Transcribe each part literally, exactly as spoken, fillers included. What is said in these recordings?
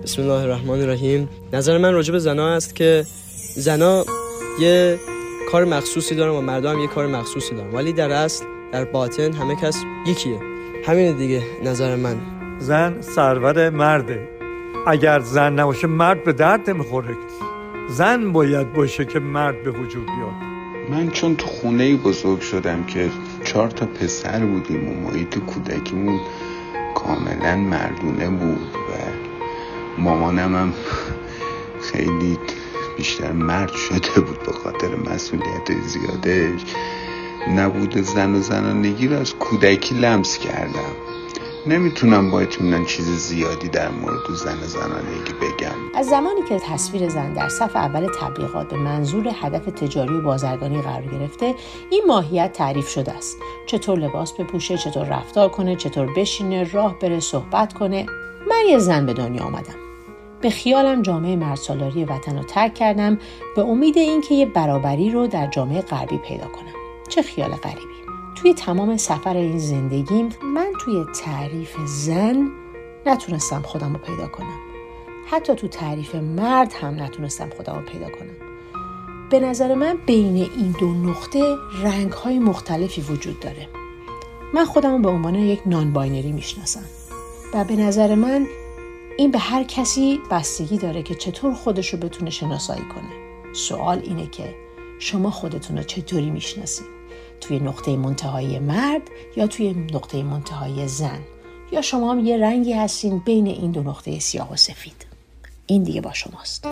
بسم الله الرحمن الرحیم. نظر من راجع به زنا است که زنا یه کار مخصوصی دارن و مردم هم یه کار مخصوصی دارن، ولی در اصل در باطن همه کس یکیه. همینه دیگه نظر من. زن سرور مرده. اگر زن نباشه مرد به درد نمیخوره. زن باید باشه که مرد به وجود بیاد. من چون تو خونه‌ای بزرگ شدم که چهار تا پسر بودیم و محیط کودکیمون کاملا مردونه بود و مامانم هم خیلی بیشتر مرد شده بود به خاطر مسئولیت زیادش، نبود زن و زنانگی رو از کودکی لمس کردم. نمیتونم با اطمینان چیز زیادی در مورد زن و زنانگی بگم. از زمانی که تصویر زن در صف اول تبلیغات به منظور هدف تجاری و بازرگانی قرار گرفته، این ماهیت تعریف شده است. چطور لباس بپوشه، چطور رفتار کنه، چطور بشینه، راه بره، صحبت کنه. من یه زن به دنیا آمدم. به خیالم جامعه مردسالاری وطن رو ترک کردم به امید اینکه یه برابری رو در جامعه غربی پیدا کنم. چه خیال غریبی. توی تمام سفر این زندگیم من توی تعریف زن نتونستم خودم رو پیدا کنم. حتی تو تعریف مرد هم نتونستم خودم رو پیدا کنم. به نظر من بین این دو نقطه رنگ‌های مختلفی وجود داره. من خودم رو به عنوان یک نان باینری میشناسم و به نظر من این به هر کسی بستگی داره که چطور خودش رو بتونه شناسایی کنه. سوال اینه که شما خودتون رو چطوری میشناسید؟ توی نقطه منتهایی مرد یا توی نقطه منتهایی زن؟ یا شما هم یه رنگی هستین بین این دو نقطه سیاه و سفید؟ این دیگه با شماست.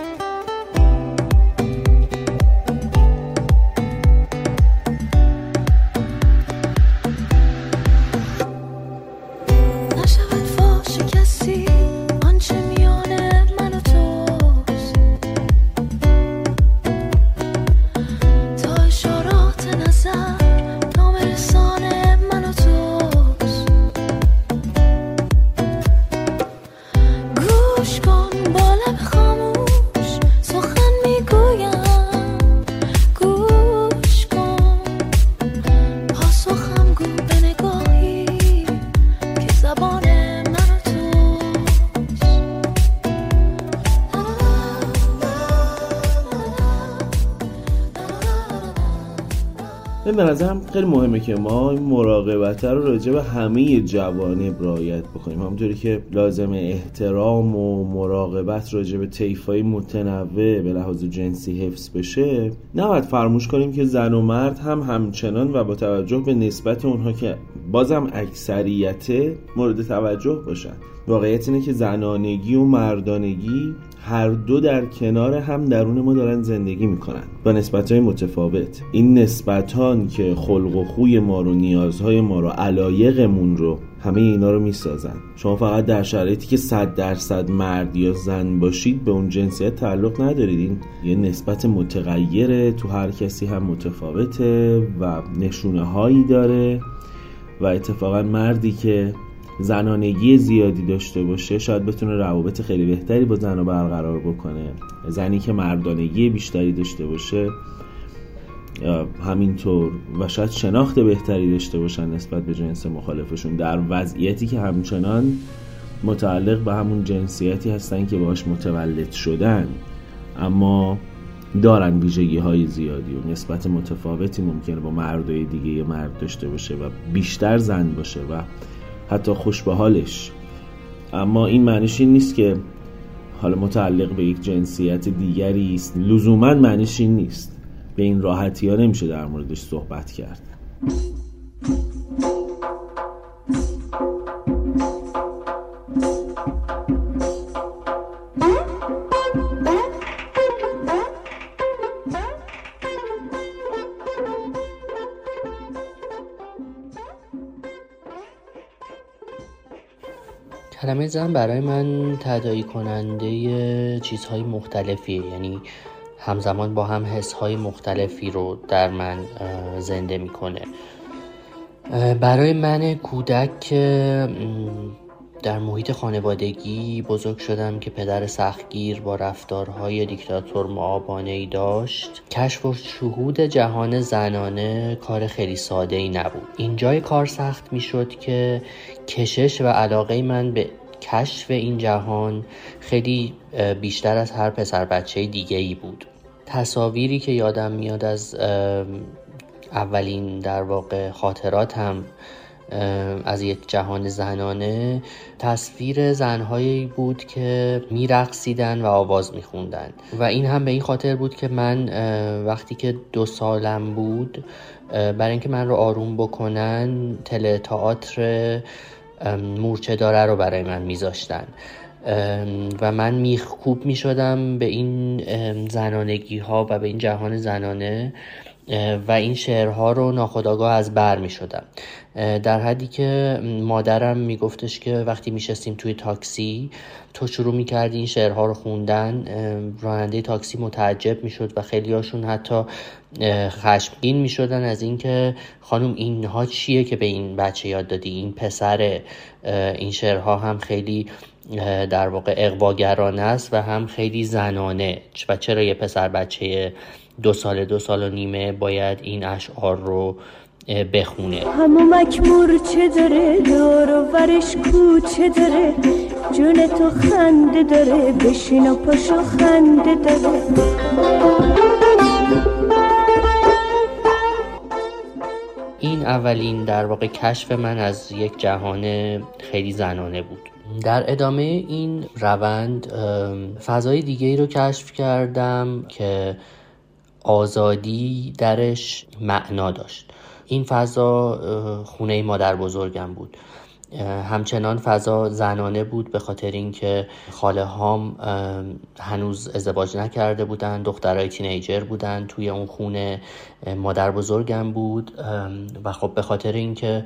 به نظرم خیلی مهمه که ما این مراقبت رو راجع به همه جوانب رعایت بکنیم. همونطوری که لازمه احترام و مراقبت راجع به طیف‌های متنوع به لحاظ جنسی حفظ بشه، نباید فراموش کنیم که زن و مرد هم همچنان و با توجه به نسبت اونها که بازم اکثریت مورد توجه باشن. واقعیت اینه که زنانگی و مردانگی هر دو در کنار هم درون ما دارن زندگی میکنن با نسبت‌های متفاوت. این نسبتان که خلق و خوی ما رو، نیازهای ما رو، علایقمون رو، همه اینا رو میسازن. شما فقط در شرایطی که صد درصد مرد یا زن باشید به اون جنسیت تعلق ندارید. این یه نسبت متغیره، تو هر کسی هم متفاوته و نشونه هایی داره و اتفاقا مردی که زنانگی زیادی داشته باشه شاید بتونه روابط خیلی بهتری با زنها برقرار بکنه. زنی که مردانگی بیشتری داشته باشه همینطور و شاید شناخت بهتری داشته باشن نسبت به جنس مخالفشون، در وضعیتی که همچنان متعلق به همون جنسیتی هستن که باهاش متولد شدن، اما دارن ویژگی های زیادی و نسبت متفاوتی ممکنه با مردای دیگه یه مرد داشته باشه و بیشتر زن باشه و حتی خوش به حالش. اما این معنیش این نیست که حالا متعلق به یک جنسیت دیگری است. لزوما معنیش این نیست. به این راحتی ها نمیشه در موردش صحبت کرد. کلمه زن برای من تداعی کننده چیزهای مختلفیه، یعنی همزمان با هم حسهای مختلفی رو در من زنده میکنه. برای من کودک که در محیط خانوادگی بزرگ شدم که پدر سختگیر با رفتارهای دیکتاتور معابانه‌ای داشت، کشف و شهود جهان زنانه کار خیلی ساده‌ای نبود. اینجای کار سخت میشد که کشش و علاقه من به کشف این جهان خیلی بیشتر از هر پسر بچه دیگه ای بود. تصاویری که یادم میاد از اولین در واقع خاطراتم از یک جهان زنانه، تصویر زنهایی بود که میرقصیدن و آواز میخوندن و این هم به این خاطر بود که من وقتی که دو سالم بود، برای اینکه من رو آروم بکنن تله تئاتر مورچه داره رو برای من میذاشتن و من میخکوب میشدم به این زنانگی ها و به این جهان زنانه و این شعرها رو ناخودآگاه از بر می شدم، در حدی که مادرم می گفتش که وقتی می شستیم توی تاکسی تو شروع می کردی این شعرها رو خوندن، راننده تاکسی متعجب می شد و خیلی هاشون حتی خشمگین می شدن از این که خانم اینها چیه که به این بچه یاد دادی، این پسر، این شعرها هم خیلی در واقع اغواگرانه است و هم خیلی زنانه و چرا یه پسر بچه دو سال دو سال و نیمه باید این اشعار رو بخونه. همومک مورچه داره، دور و ورش کوچه داره، جون تو خنده داره، بشین و پاشو خنده داره. این اولین در واقع کشف من از یک جهان خیلی زنانه بود. در ادامه این روند فضای دیگه ای رو کشف کردم که آزادی درش معنا داشت. این فضا خونه مادر بزرگم بود. همچنان فضا زنانه بود به خاطر اینکه خاله هام هنوز ازدواج نکرده بودن، دخترای تینیجر بودن توی اون خونه. مادر بزرگم بود و خب به خاطر اینکه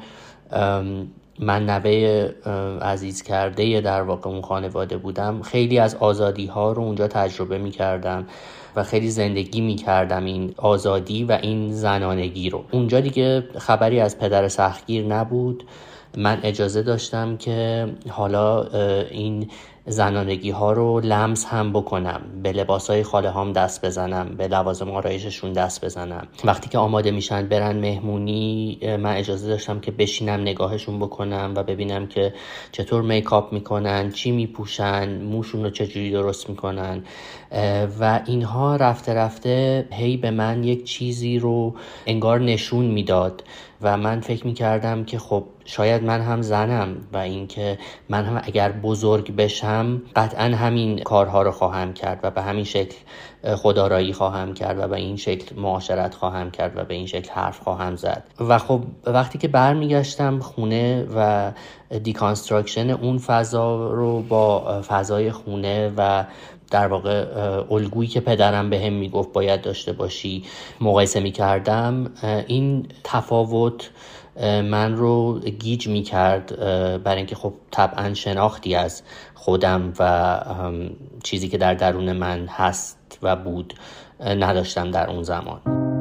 من نوه عزیز کرده در واقع اون خانواده بودم، خیلی از آزادی ها رو اونجا تجربه می کردم و خیلی زندگی می کردم این آزادی و این زنانگی رو. اونجا دیگه خبری از پدر سختگیر نبود، من اجازه داشتم که حالا این زنانگی ها رو لمس هم بکنم، به لباس های خاله هام دست بزنم، به لوازم آرایششون دست بزنم. وقتی که آماده میشن برن مهمونی، من اجازه داشتم که بشینم نگاهشون بکنم و ببینم که چطور میکاپ میکنن، چی میپوشن، موشون رو چجوری درست میکنن و اینها رفته رفته هی به من یک چیزی رو انگار نشون میداد و من فکر میکردم که خب شاید من هم زنم و اینکه من هم اگر بزرگ بشم قطعا همین کارها رو خواهم کرد و به همین شکل خودآرایی خواهم کرد و به این شکل معاشرت خواهم کرد و به این شکل حرف خواهم زد. و خب وقتی که برمیگشتم خونه و دیکانستراکشن اون فضا رو با فضای خونه و در واقع الگویی که پدرم به هم میگفت باید داشته باشی مقایسه میکردم، این تفاوت من رو گیج میکرد، برای اینکه خب طبعا شناختی از خودم و چیزی که در درون من هست و بود نداشتم در اون زمان.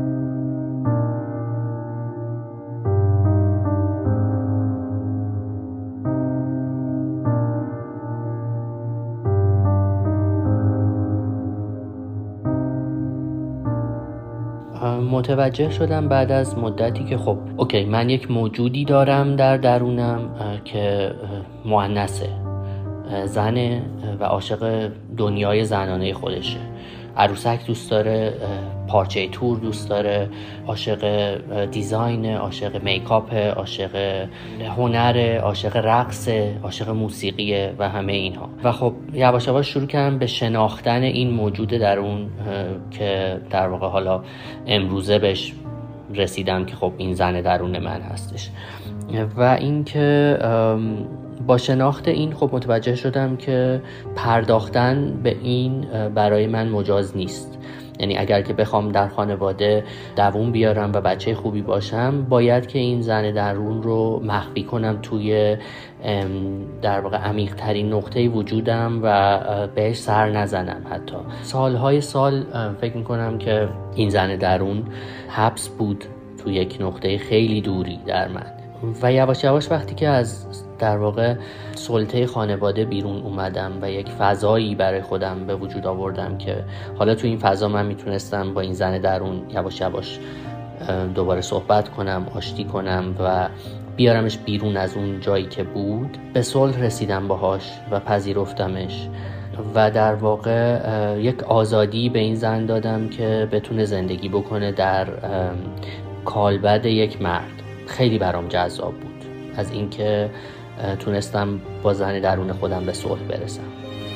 متوجه شدم بعد از مدتی که خب اوکی من یک موجودی دارم در درونم که مؤنثه، زنه و عاشق دنیای زنانه خودشه، عروسک دوست داره، پارچه تور دوست داره، عاشق دیزاین، عاشق میکاپ، عاشق هنر، عاشق رقص، عاشق موسیقی و همه اینها. و خب یواش یواش شروع کردم به شناختن این موجود درون که در واقع حالا امروزه بهش رسیدم که خب این زن درون من هستش. و اینکه با شناخت این خب متوجه شدم که پرداختن به این برای من مجاز نیست. یعنی اگر که بخوام در خانواده دووم بیارم و بچه خوبی باشم، باید که این زن درون رو مخفی کنم توی در واقع عمیق ترین نقطه وجودم و بهش سر نزنم. حتی سالهای سال فکر میکنم که این زن درون حبس بود توی یک نقطه خیلی دوری در من و یواش یواش وقتی که از در واقع سلطه خانواده بیرون اومدم و یک فضایی برای خودم به وجود آوردم که حالا تو این فضا من میتونستم با این زن درون یواش یواش دوباره صحبت کنم، آشتی کنم و بیارمش بیرون از اون جایی که بود. به صلح رسیدم باهاش و پذیرفتمش و در واقع یک آزادی به این زن دادم که بتونه زندگی بکنه در کالبد یک مرد. خیلی برام جذاب بود از اینکه تونستم با زن درون خودم به صلح برسم.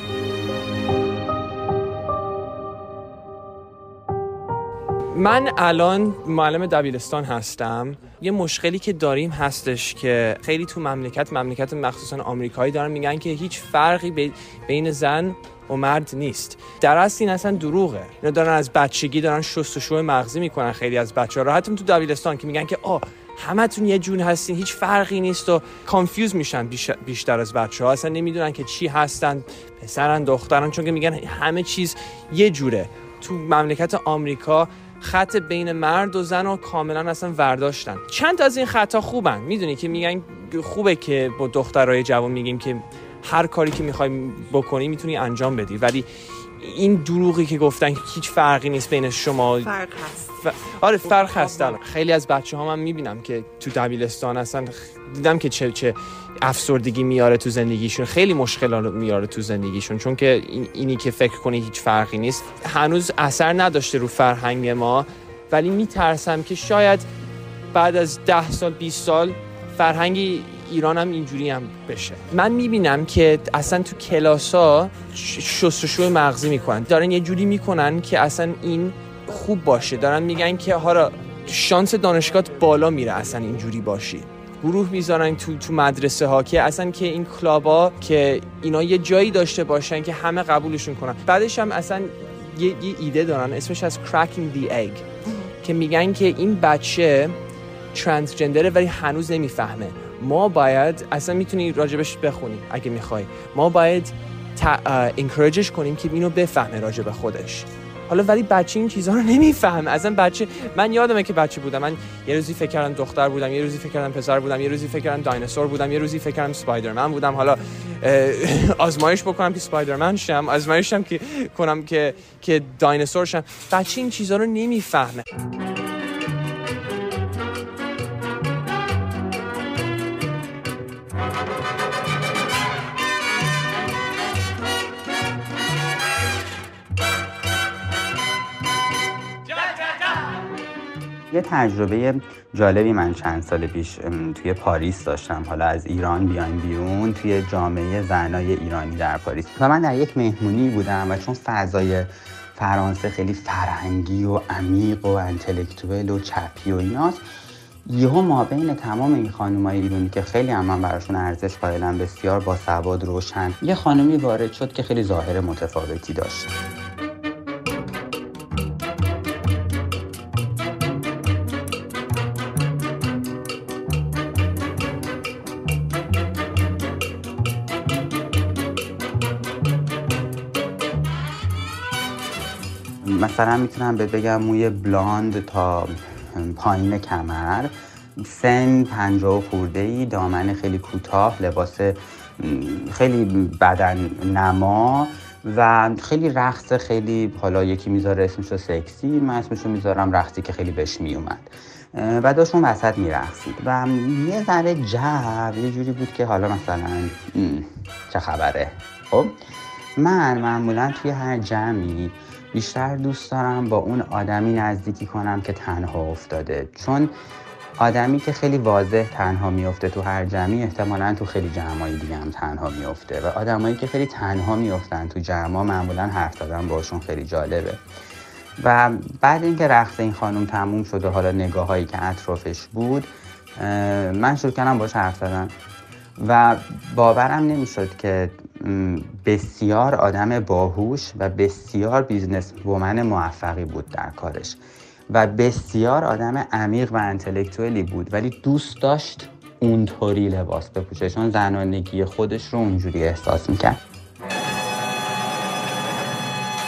من الان معلم دبیرستان هستم. یه مشکلی که داریم هستش که خیلی تو مملکت مملکت مخصوصا آمریکایی دارن میگن که هیچ فرقی بین زن و مرد نیست. در اصل این اصلا دروغه. اینا دارن از بچگی دارن شستشوی مغزی میکنن خیلی از بچه‌ها را، حتی تو دبیرستان که میگن که آ همتون یه جون هستین، هیچ فرقی نیست و کانفیوز میشن بیش بیشتر از بچه‌ها، اصلا نمیدونن که چی هستن، پسرن دخترن، چون که میگن همه چیز یه جوره. تو مملکت آمریکا خط بین مرد و زن رو کاملا اصلا ورداشتن. چند تا از این خطا خوبن، میدونی که میگن خوبه که با دخترای جوان میگیم که هر کاری که میخوای بکنی میتونی انجام بدی، ولی این دروغی که گفتن که هیچ فرقی نیست بین شما، فرق هست. ف... آره فرق هست. خیلی از بچه ها من میبینم که تو دبیرستان اصلا دیدم که چه چه افسردگی میاره تو زندگیشون، خیلی مشکلات میاره تو زندگیشون، چون که این اینی که فکر کنی هیچ فرقی نیست هنوز اثر نداشته رو فرهنگ ما. ولی میترسم که شاید بعد از ده سال بیست سال فرهنگ ایران هم اینجوری هم بشه. من میبینم که اصلا تو کلاسا شستشوی مغزی میکنن، دارن یه جوری میکنن که اصلا این خوب باشه، دارن میگن که حالا شانس دانشگاهت بالا میره اصلا اینجوری باشی. گروه میذارن تو تو مدرسه ها که اصلا که این کلابا که اینا یه جایی داشته باشن که همه قبولشون کنن. بعدش هم اصلا یه, یه ایده دارن اسمش از cracking the egg که میگن که این بچه ترانسجندره ولی هنوز نمیفهمه. ما باید اصلا میتونی راجبش بخونی اگه میخوای، ما باید انکوریجش کنیم که اینو بفهمه راجب خودش. حالا ولی بچه این چیزها رو نمیفهمه اصلا. بچه من یادمه که بچه بودم، من یه روزی فکر کردم دختر بودم، یه روزی فکر کردم پسر بودم، یه روزی فکر کردم دایناسور بودم، یه روزی فکر کردم اسپایدرمن بودم. حالا آزمایش بکنم که اسپایدرمن شم، آزمایشم که کنم که که دایناسور شم. بچه این چیزها رو نمیفهمه. یه تجربه جالبی من چند سال پیش توی پاریس داشتم. حالا از ایران بیایم بیرون توی جامعه زنای ایرانی در پاریس و من در یک مهمونی بودم و چون فضای فرانسه خیلی فرهنگی و عمیق و انتلکتوئل و چپی و ایناست، یهو ما بین تمام این خانمای ایرانی که خیلی هم من براشون ارزش قائلم، بسیار باسواد روشن، یه خانمی وارد شد که خیلی ظاهر متفاوتی داشت. مثلا میتونم بهت بگم موی بلاند تا پایین کمر، سن پنجاه و خورده‌ای، دامن خیلی کوتاه، لباس خیلی بدن نما و خیلی رقص، خیلی حالا یکی میذاره اسمشو سکسی، من اسمشو میذارم رقصی که خیلی بهش میومد و داشتون وسط میرقصید و یه ذره جو یه جوری بود که حالا مثلا چه خبره. خب من معمولا توی هر جمعی بیشتر دوست دارم با اون آدمی نزدیکی کنم که تنها افتاده، چون آدمی که خیلی واضح تنها میفته تو هر جمعی احتمالاً تو خیلی جمعای دیگه هم تنها میفته و آدمایی که خیلی تنها میفتن تو جمعا معمولاً حرف زدن باشون خیلی جالبه. و بعد اینکه رقص این خانم تموم شد و حالا نگاهایی که اطرافش بود، من شروع کردم باهاش حرف زدن و باورم نمیشد که بسیار آدم باهوش و بسیار بیزنس وومن موفقی بود در کارش و بسیار آدم عمیق و انتلکتوئلی بود، ولی دوست داشت اونطوری لباس بپوشه چون زنانگی خودش رو اونجوری احساس میکرد.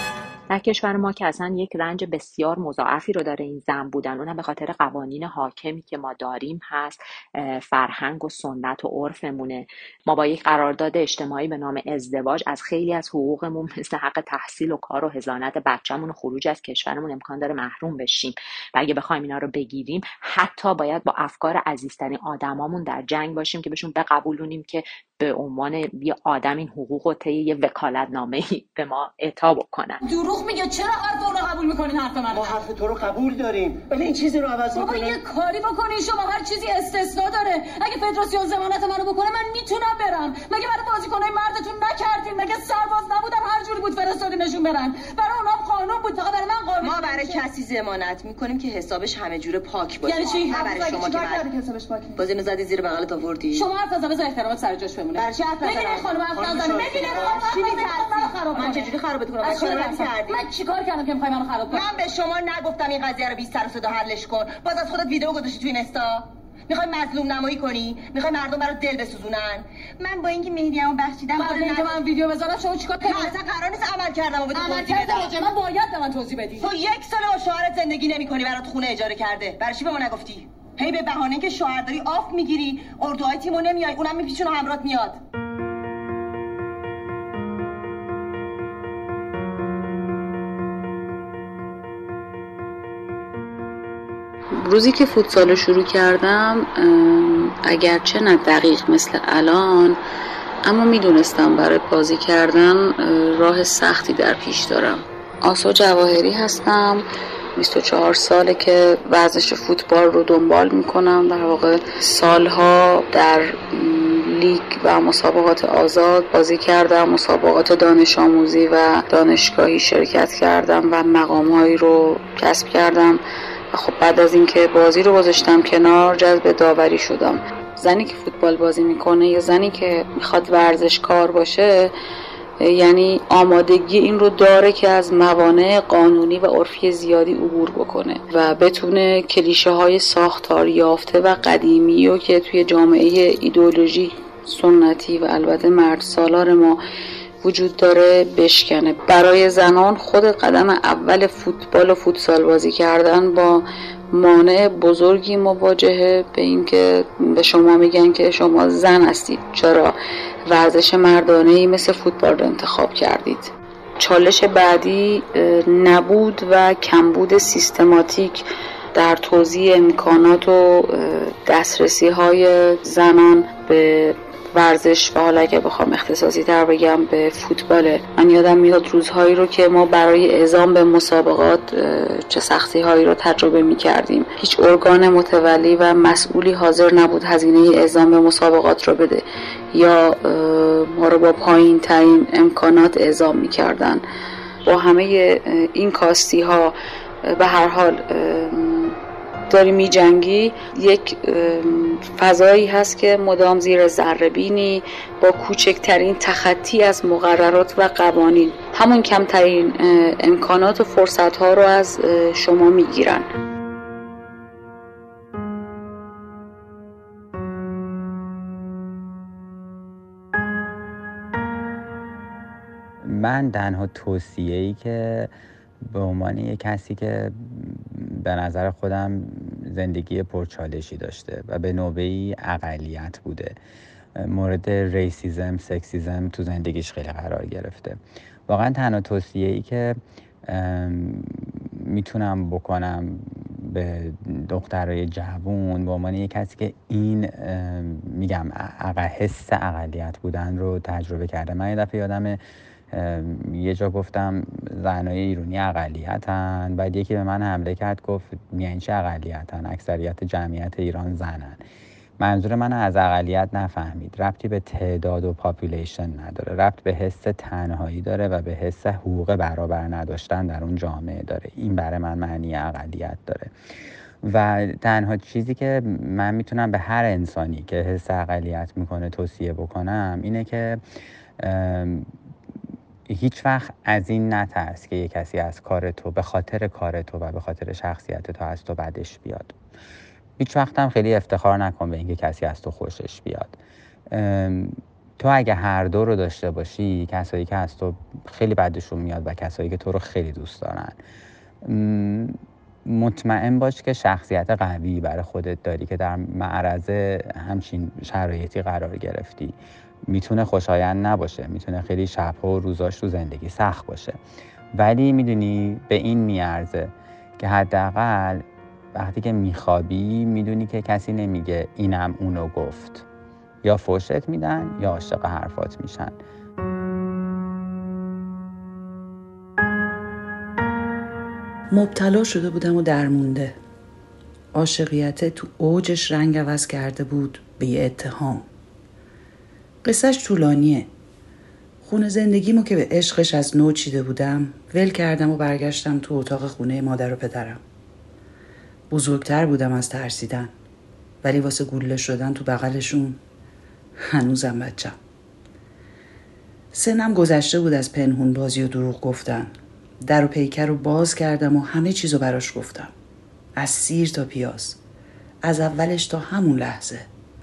در کشور ما که اصلا یک رنج بسیار مضاعفی رو داره این زن بودن، اونم به خاطر قوانین حاکمی که ما داریم هست، فرهنگ و سنت و عرفمونه. ما با یک قرارداد اجتماعی به نام ازدواج از خیلی از حقوقمون مثل حق تحصیل و کار و حضانت بچه‌مون و خروج از کشورمون امکان داره محروم بشیم و اگه بخوایم اینا رو بگیریم حتی باید با افکار عزیزترین آدمامون در جنگ باشیم که بهشون بقبولونیم که به عنوان یه آدم این حقوق رو طی یه وکالتنامه‌ای به ما اعطا بکنن. دروغ میگه. چرا حرف اون رو قبول میکنین؟ حرف من ما حرف تو رو قبول داریم ولی این چیزی رو عوض بابا میکنه. یه کاری بکنین شما، هر چیزی استثنا داره. اگه فدراسیون ضمانت منو بکنه من میتونم برم. مگه برای بازیکنای مردتون نکردین؟ مگه سرباز نبودن هر جوری بود فرستادینشون برن؟ برای اونام قانون بود، فقط برای من قانون. ما برای کسی ضمانت میکنیم که حسابش همه جوره پاک باشه. یعنی چی؟ نه برای شما که بعد حسابش پاک بازی رو زدی زیر بغلت آوردی. شما حرف نزن، بذار احترامت سر جاش بمونه. برای چی حرف نزن؟ خانم حرف نزن. ببینید چی می‌ترسی؟ من چجوری خرابت کنم؟ از چرا کردی؟ من چیکار کردم که می‌خوای منو خراب کنی؟ من به شما نگفتم این قضیه رو بی سر و صدا حلش کن. باز از خودت ویدیو گذاشتی تو اینستا. میخوای مظلوم نمایی کنی؟ میخوای مردم برات دل بسوزونن؟ من با اینکه مهدیمو بخشیدم قبل اینکه من ویدیو بذارم شما چیکار کردی؟ من اصلا قرار نیست عمل کردم و بهت توضیح بدم. من باید به من توضیح بدی. تو یک سال با شوهرت زندگی نمی‌کنی، برات خونه اجاره کرده. برای چی به ما نگفتی؟ هی به بهانه که شوهر داری آف میگیری، اردوهای تیمو نمیای، اونم میپیچونه همراهت میاد. روزی که فوتسال رو شروع کردم، اگرچه نه دقیق مثل الان، اما میدونستم برای بازی کردن راه سختی در پیش دارم. آسا جواهری هستم، بیست و چهار ساله که ورزش فوتبال رو دنبال میکنم. در واقع سالها در لیگ و مسابقات آزاد بازی کردم، مسابقات دانش آموزی و دانشگاهی شرکت کردم و مقام‌هایی رو کسب کردم. و خب بعد از اینکه بازی رو گذاشتم کنار، جذب داوری شدم. زنی که فوتبال بازی میکنه یا زنی که میخواد ورزشکار باشه، یعنی آمادگی این رو داره که از موانع قانونی و عرفی زیادی عبور بکنه و بتونه کلیشه های ساختار یافته و قدیمی رو که توی جامعه ایدئولوژی سنتی و البته مرد سالار ما وجود داره بشکنه. برای زنان خود قدم اول فوتبال و فوتسال بازی کردن با مانع بزرگی مواجهه، به اینکه به شما میگن که شما زن هستید، چرا ورزش مردانه‌ای مثل فوتبال رو انتخاب کردید. چالش بعدی نبود و کمبود سیستماتیک در توزیع امکانات و دسترسی های زنان به ورزش و حالا اگه بخوام اختصاصی تر بگم به فوتباله. من یادم میاد روزهایی رو که ما برای اعزام به مسابقات چه سختی هایی رو تجربه می کردیم. هیچ ارگان متولی و مسئولی حاضر نبود هزینه اعزام به مسابقات رو بده یا ما رو با پایین ترین امکانات اعزام می کردن. با همه این کاستی ها به هر حال داری می جنگی. یک فضایی هست که مدام زیر ذره‌بینی با کوچکترین تخطی از مقررات و قوانین همون کمترین امکانات و فرصت ها رو از شما می گیرن. من تنها توصیه‌ای که به عنوان یک کسی که به نظر خودم زندگی پرچالشی داشته و به نوبه‌ای اقلیت بوده، مورد ریسیزم، سکسیزم تو زندگیش خیلی قرار گرفته، واقعا تنها توصیه‌ای که میتونم بکنم به دخترای جوون به عنوان یک کسی که این میگم حس اقلیت بودن رو تجربه کرده. من یه دفعه یادمه یه جا گفتم زنای ایرانی اقلیتن، بعد یکی به من حمله کرد گفت یعنی چه اقلیتن؟ اکثریت جمعیت ایران زنن. منظور من از اقلیت نفهمید، ربطی به تعداد و پاپولیشن نداره، ربط به حس تنهایی داره و به حس حقوق برابر نداشتن در اون جامعه داره. این برای من معنی اقلیت داره و تنها چیزی که من میتونم به هر انسانی که حس اقلیت میکنه توصیه بکنم اینه که هیچ وقت از این نترس که یک کسی از کار تو به خاطر کار تو و به خاطر شخصیت تو از تو بدش بیاد. هیچ وقت هم خیلی افتخار نکن به اینکه کسی از تو خوشش بیاد. تو اگه هر دو رو داشته باشی، کسایی که از تو خیلی بدشون میاد و کسایی که تو رو خیلی دوست دارن، مطمئن باش که شخصیت قوی برای خودت داری که در معرض همچین شرایطی قرار گرفتی. میتونه خوشایند نباشه، میتونه خیلی شبها و روزاش تو زندگی سخت باشه، ولی میدونی به این میارزه که حداقل وقتی که میخوابی میدونی که کسی نمیگه اینم اونو گفت، یا فوشت میدن یا عاشق حرفات میشن. مبتلا شده بودم و درمونده. عاشقیت تو اوجش رنگ عوض کرده بود به یه اتهام. قصهش طولانیه. خونه زندگیمو که به عشقش از نو چیده بودم ول کردم و برگشتم تو اتاق خونه مادر و پدرم. بزرگتر بودم از ترسیدن، ولی واسه گوله شدن تو بغلشون هنوزم بچم. سنم گذشته بود از پنهون بازی و دروغ گفتن. در و پیکر رو باز کردم و همه چیزو براش گفتم، از سیر تا پیاز، از اولش تا همون لحظه.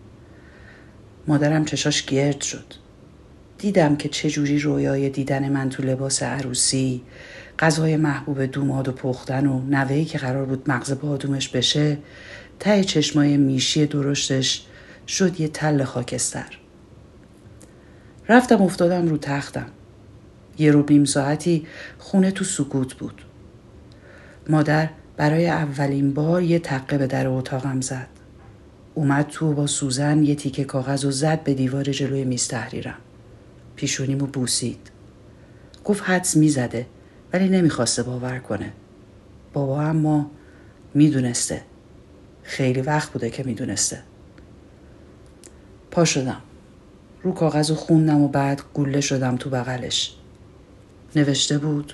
مادرم چشاش گرد شد. دیدم که چجوری رویای دیدن من تو لباس عروسی، غذای محبوب دوماد و پختن و نوهی که قرار بود مغز بادومش بشه، ته چشمای میشی درشتش شد یه تل خاکستر. رفتم افتادم رو تختم. یه رو نیم ساعتی خونه تو سکوت بود. مادر برای اولین بار یه تقه به در اتاقم زد. اومد تو با سوزن یه تیکه کاغذ و زد به دیوار جلوی میز تحریرم. پیشونیمو بوسید. گفت حدس میزده ولی نمیخواسته باور کنه. بابا اما میدونسته. خیلی وقت بوده که میدونسته. پا شدم. رو کاغذ خوندم و بعد گوله شدم تو بغلش. نوشته بود: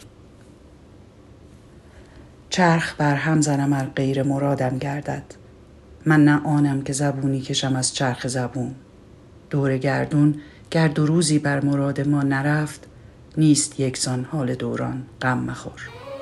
چرخ بر هم زنم ار غیر مرادم گردد. من نه آنم که زبونی کشم از چرخ زبون. دور گردون گرد و روزی بر مراد ما نرفت، نیست یکسان حال دوران غم مخور.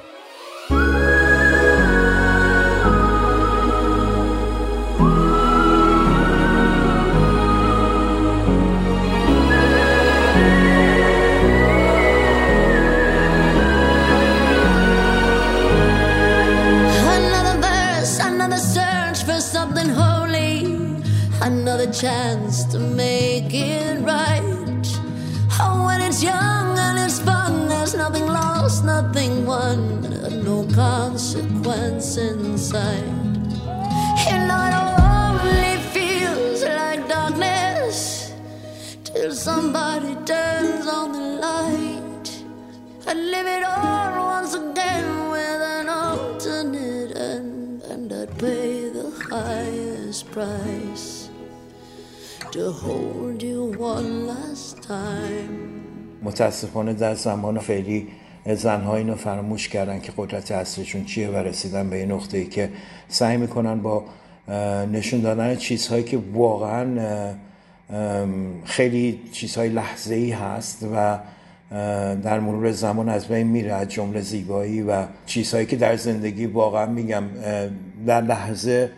Another chance to make it right. Oh, when it's young and it's fun, there's nothing lost, nothing won, no consequence inside. And it only feels like darkness till somebody turns on the light. I live it all once again with an alternate end, and I'd pay the highest price to hold you one last time. متاسفانه در زمان فعلی زنها اینو فراموش کردن که قدرت اصلیشون چیه و رسیدن به این نقطه‌ای که سعی میکنن با نشون دادن چیزهایی که واقعا خیلی چیزهای لحظه‌ای هست و در مرور زمان از بین میره، از جمله زیبایی و چیزهایی که در زندگی واقعا میگم در لحظه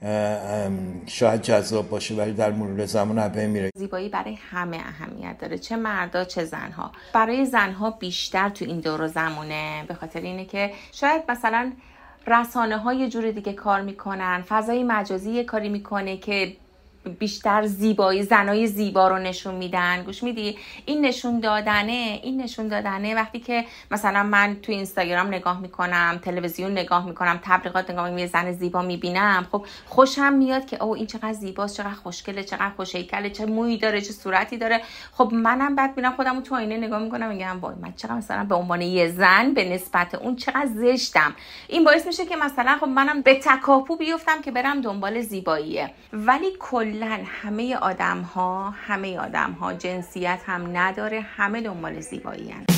شاید جذاب باشه ولی در مرور زمان از بین میره. زیبایی برای همه اهمیت داره، چه مردا چه زنها. برای زنها بیشتر تو این دور و زمونه، به خاطر اینه که شاید مثلا رسانه ها یه جور دیگه کار میکنن، فضای مجازی یه کاری میکنه که بیشتر زیبایی، زنای زیبا رو نشون میدن. گوش میدی؟ این نشون دادنه این نشون دادنه وقتی که مثلا من تو اینستاگرام نگاه میکنم، تلویزیون نگاه میکنم، تبلیغات نگاه میکنم، یه زن زیبا میبینم، خب خوشم میاد که او این چقدر زیباست، چقدر خوشگله، چقدر خوشهیکله، چه مویی داره، چه صورتی داره. خب منم بعد میرم خودمو تو آینه نگاه میکنم، میگم وای من چقدر مثلا به عنوان یه زن به نسبت اون چقدر زشتم. این باعث میشه که مثلا خب منم به تکاپو بیفتم که برم دنبال زیباییه. ولی کلا همه آدم ها همه آدم ها جنسیت هم نداره، همه دنبال زیبایی هن.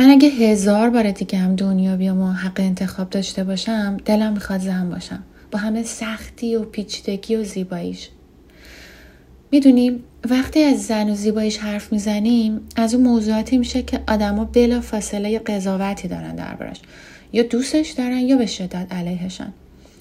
من اگه هزار بار دیگه هم دنیا بیام و حق انتخاب داشته باشم، دلم میخواد زن باشم، با همه سختی و پیچیدگی و زیباییش. میدونیم وقتی از زن و زیباییش حرف میزنیم، از اون موضوعاتی میشه که آدما بلا فاصله قضاوتی دارن دربارش، یا دوستش دارن یا به شدت علیهشن.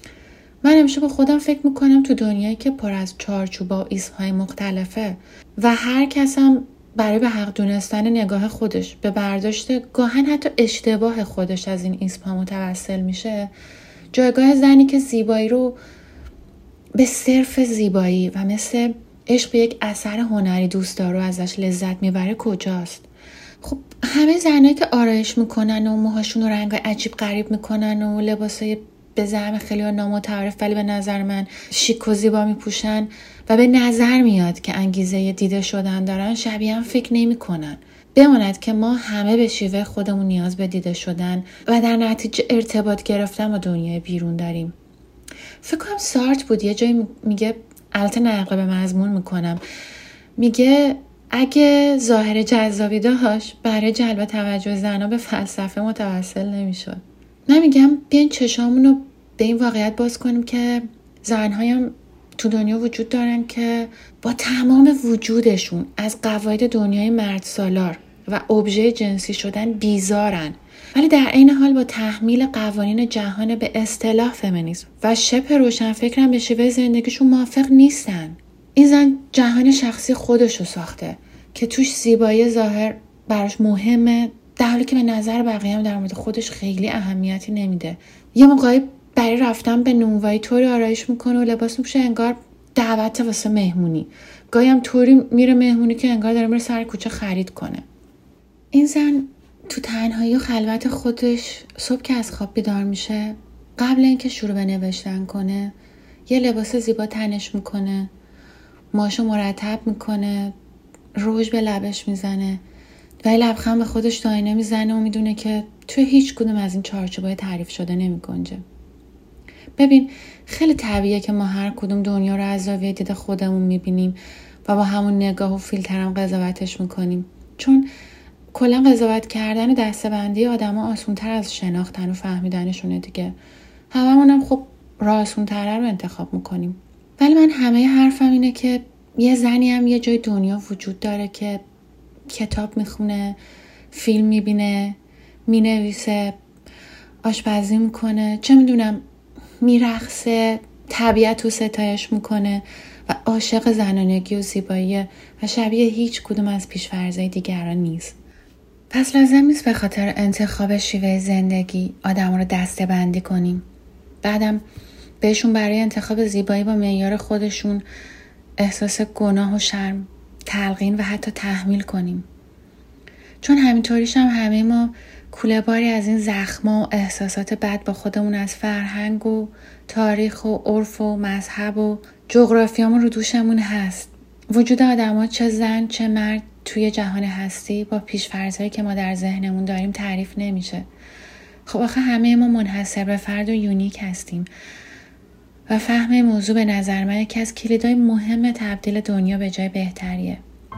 من همیشه با خودم فکر میکنم تو دنیایی که پر از چارچوبا و ایسم‌های مختلفه و هر کس هم برای به حق دونستن نگاه خودش به برداشت گاهن حتی اشتباه خودش از این ایسم‌ها متوسل میشه، جایگاه زنی که زیبایی رو به صرف زیبایی و مثل عشق به یک اثر هنری دوست داره و ازش لذت میبره کجاست؟ خب همه زنایی که آرایش میکنن و موهاشون رو رنگ عجیب غریب میکنن و لباسای به زعم خیلی نامتعارف ولی به نظر من شیک و زیبا میپوشن و به نظر میاد که انگیزه دیده شدن دارن، شبیه هم فکر نمی کنن. بماند که ما همه به شیوه خودمون نیاز به دیده شدن و در نتیجه ارتباط گرفتن با دنیای بیرون داریم. فکر کنم سارت بود یه جایی میگه، البته نقل به مضمون میکنم، میگه اگه ظاهر جذابی داشت برای جلب توجه زنها به فلسفه متوسل نمیشد. من میگم بیاین چشامونو به این واقعیت باز کنیم که زنهایی هم تو دنیا وجود دارن که با تمام وجودشون از قواعد دنیای مرد سالار و ابژه جنسی شدن بیزارن، ولی در عین حال با تحمیل قوانین جهان به اصطلاح فمینیسم و شبه روشن فکرن به شیوه زندگیشون موافق نیستن. این زن جهان شخصی خودشو ساخته که توش زیبایی ظاهر براش مهمه، در حالی که به نظر بقیه هم در مورد خودش خیلی اهمیتی نمیده. یه موقعی برای رفتن به نونوایی طوری آرایش میکنه و لباس میپوشه انگار دعوت واسه مهمونی، گاهی هم طوری میره مهمونی که انگار داره میره سر کوچه خرید کنه. این زن تو تنهایی و خلوت خودش صبح که از خواب بیدار میشه، قبل اینکه شروع به نوشتن کنه یه لباس زیبا تنش میکنه، ماشو مرتب میکنه، روژ به لبش میزنه و لبخند به خودش تو آینه میزنه و میدونه که توی هیچ کدوم از این چارچوبای تعریف شده نمیگنجه. ببین خیلی طبیعیه که ما هر کدوم دنیا رو از زاویه دید خودمون میبینیم و با همون نگاه و فیلترم قضاوتش میکنیم، چون کلا قضاوت کردن و دسته‌بندی آدم‌ها آسان‌تر از شناختن و فهمیدنشونه دیگه. هممونم خب راه آسان‌تره رو انتخاب میکنیم. ولی من همه حرفم اینه که یه زنی هم یه جای دنیا وجود داره که کتاب میخونه، فیلم میبینه، مینویسه، آشپزی میکنه، چه میدونم میرقصه، طبیعت رو ستایش میکنه و عاشق زنانگی و زیباییه و شبیه هیچ کدوم از پیش‌فرض‌های دیگران نیست. پس لازم نیست به خاطر انتخاب شیوه زندگی آدم رو دسته بندی کنیم. بعدم بهشون برای انتخاب زیبایی با معیار خودشون احساس گناه و شرم تلقین و حتی تحمیل کنیم. چون همینطوریش هم همه ما کوله باری از این زخما و احساسات بد با خودمون از فرهنگ و تاریخ و عرف و مذهب و جغرافیامون رو دوشمون هست. وجود آدما چه زن چه مرد توی جهان هستی با پیش‌فرض‌هایی که ما در ذهنمون داریم تعریف نمیشه. خب آخه همه ما منحصر به فرد و یونیک هستیم و فهم این موضوع به نظر من یکی از کلیدهای مهم تبدیل دنیا به جای بهتریه.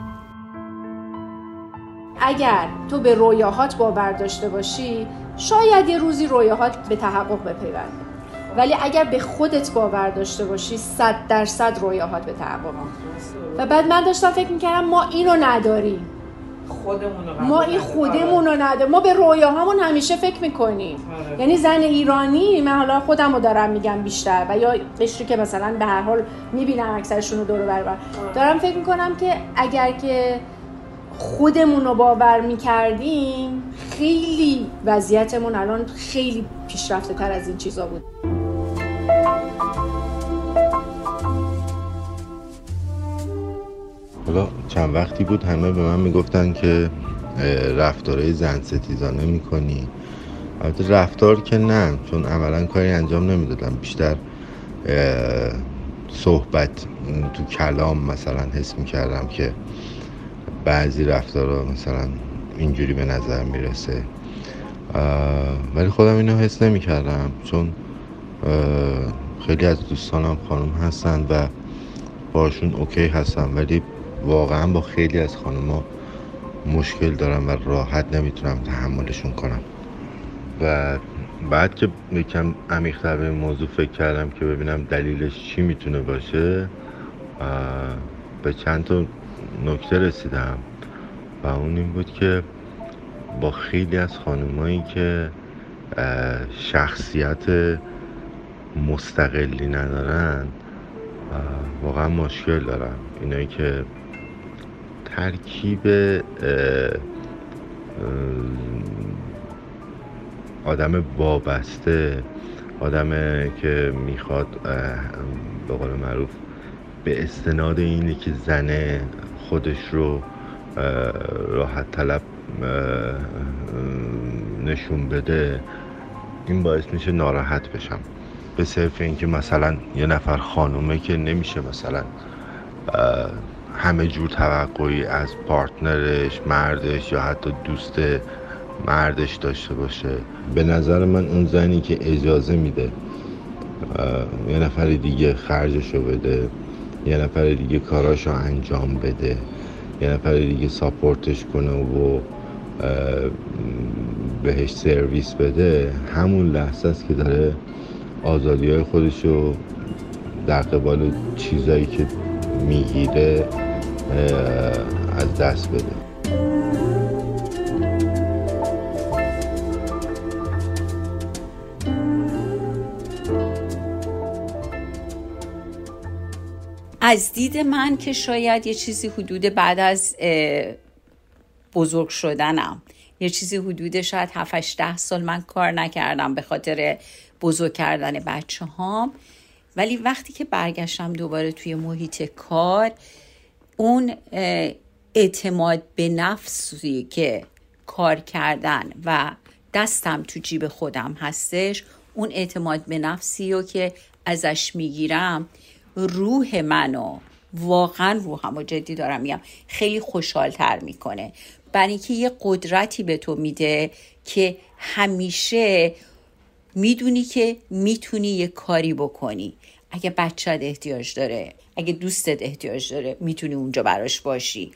اگر تو به رویاهات باور داشته باشی شاید یه روزی رویاهات به تحقق بپیونده، ولی اگر به خودت باور داشته باشی صد درصد رویاهات به تحقق. و بعد من داشتم فکر میکردم ما اینو نداریم، ما این خودمون رو نداریم، ما به رویاهامون همیشه فکر میکنیم. یعنی زن ایرانی، من حالا خودم رو دارم میگم بیشتر و یا قشری که مثلا به هر حال میبینم اکثرشون رو دور و بر دارم فکر میکنم که اگر که خودمون رو باور میکردیم خیلی وضعیتمون الان خیلی پیشرفته تر از این چیزا بود. حالا چند وقتی بود همه به من میگفتن که رفتارهای زن ستیزانه میکنی. البته رفتار که نه، چون عملا کاری انجام نمیدادم، بیشتر صحبت تو کلام مثلا حس میکردم که بعضی رفتارها مثلا اینجوری به نظر میرسه، ولی خودم اینو حس نمیکردم، چون خیلی از دوستانم خانم هستن و باشون اوکی هستم، ولی واقعا با خیلی از خانوما مشکل دارم و راحت نمیتونم تحملشون کنم. و بعد که یکم عمیق‌تر به این موضوع فکر کردم که ببینم دلیلش چی میتونه باشه، به چند تا نکته رسیدم و اون این بود که با خیلی از خانمایی که شخصیت مستقلی ندارن واقعا مشکل دارم. اینایی که ترکیب آدم وابسته، آدم که میخواد به قول معروف به استناد اینه که زنه خودش رو راحت طلب نشون بده، این باعث میشه ناراحت بشم. به صرف اینکه مثلا یه نفر خانومه که نمیشه مثلا همه جور توقعی از پارتنرش، مردش یا حتی دوست مردش داشته باشه. به نظر من اون زنی که اجازه میده یه نفر دیگه خرجشو بده، یه نفر دیگه کاراشو انجام بده، یه نفر دیگه ساپورتش کنه و بهش سرویس بده، همون لحظه است که داره آزادی‌های خودشو در قبال چیزایی که میگیره از دست بده. از دید من که شاید یه چیزی حدود بعد از بزرگ شدنم، یه چیزی حدود شاید هفت هشت ده سال من کار نکردم به خاطر بزرگ کردن بچه هام، ولی وقتی که برگشتم دوباره توی محیط کار، اون اعتماد به نفسی که کار کردن و دستم تو جیب خودم هستش، اون اعتماد به نفسی رو که ازش میگیرم روح منو، واقعا روحمو جدی دارم میگم، خیلی خوشحال‌تر میکنه. برای اینکه یه قدرتی به تو میده که همیشه میدونی که میتونی یه کاری بکنی. اگه بچت احتیاج داره، اگه دوستت احتیاج داره، میتونی اونجا براش باشی.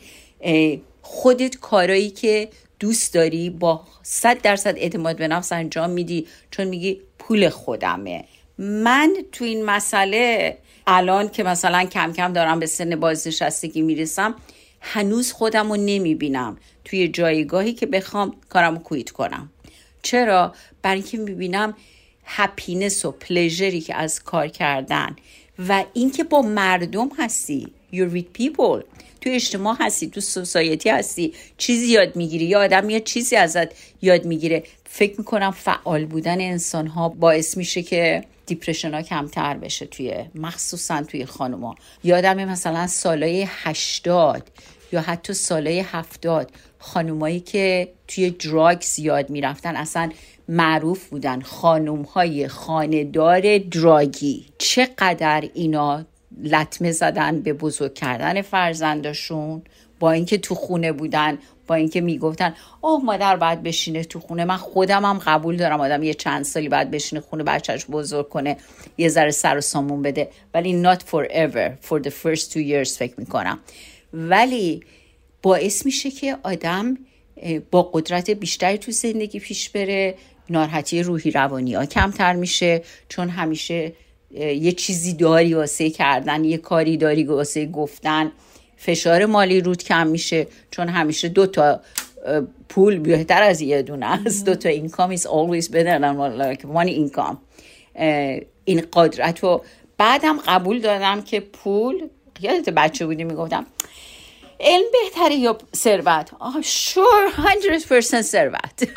خودت کارایی که دوست داری با صد درصد اعتماد به نفس انجام میدی، چون میگی پول خودمه. من تو این مسئله الان که مثلا کم کم دارم به سن بازنشستگی میرسم، هنوز خودم رو نمیبینم توی جایگاهی که بخوام کارم رو کویت کنم. چرا؟ برای اینکه میبینم هپینس و پلیژری که از کار کردن و اینکه با مردم هستی، you're with people، تو اجتماع هستی، تو سوسایتی هستی، چیزی یاد میگیری، یا آدم یه چیزی ازت یاد میگیره. فکر میکنم فعال بودن انسان ها باعث میشه که دیپرشن ها کمتر بشه، توی مخصوصا توی خانوما. یادم مثلا سالای هشتاد یا حتی سالای هفتاد خانومایی که توی دراگ زیاد میرفتن اصلا معروف بودن، خانوم های خانه‌دار دراگی. چقدر اینا لطمه زدن به بزرگ کردن فرزنداشون، با اینکه تو خونه بودن، با اینکه میگفتن اوه مادر باید بشینه تو خونه. من خودم هم قبول دارم آدم یه چند سالی باید بشینه خونه، بچهش بزرگ کنه، یه ذره سر و سامون بده، ولی not forever, for the first two years فکر میکنم. ولی باعث میشه که آدم با قدرت بیشتری تو زندگی پیش بره، ناراحتی روحی روانی ها کمتر میشه، چون همیشه یه چیزی داری واسه کردن، یه کاری داری واسه گفتن. فشار مالی رود کم میشه، چون همیشه دو تا پول بهتر از یه دونه است. دو تا income is always better than one income. این قدرت رو بعدم قبول دادم که پول، یادت بچه بودی میگفتم علم بهتره یا ثروت؟ آه sure one hundred percent ثروت.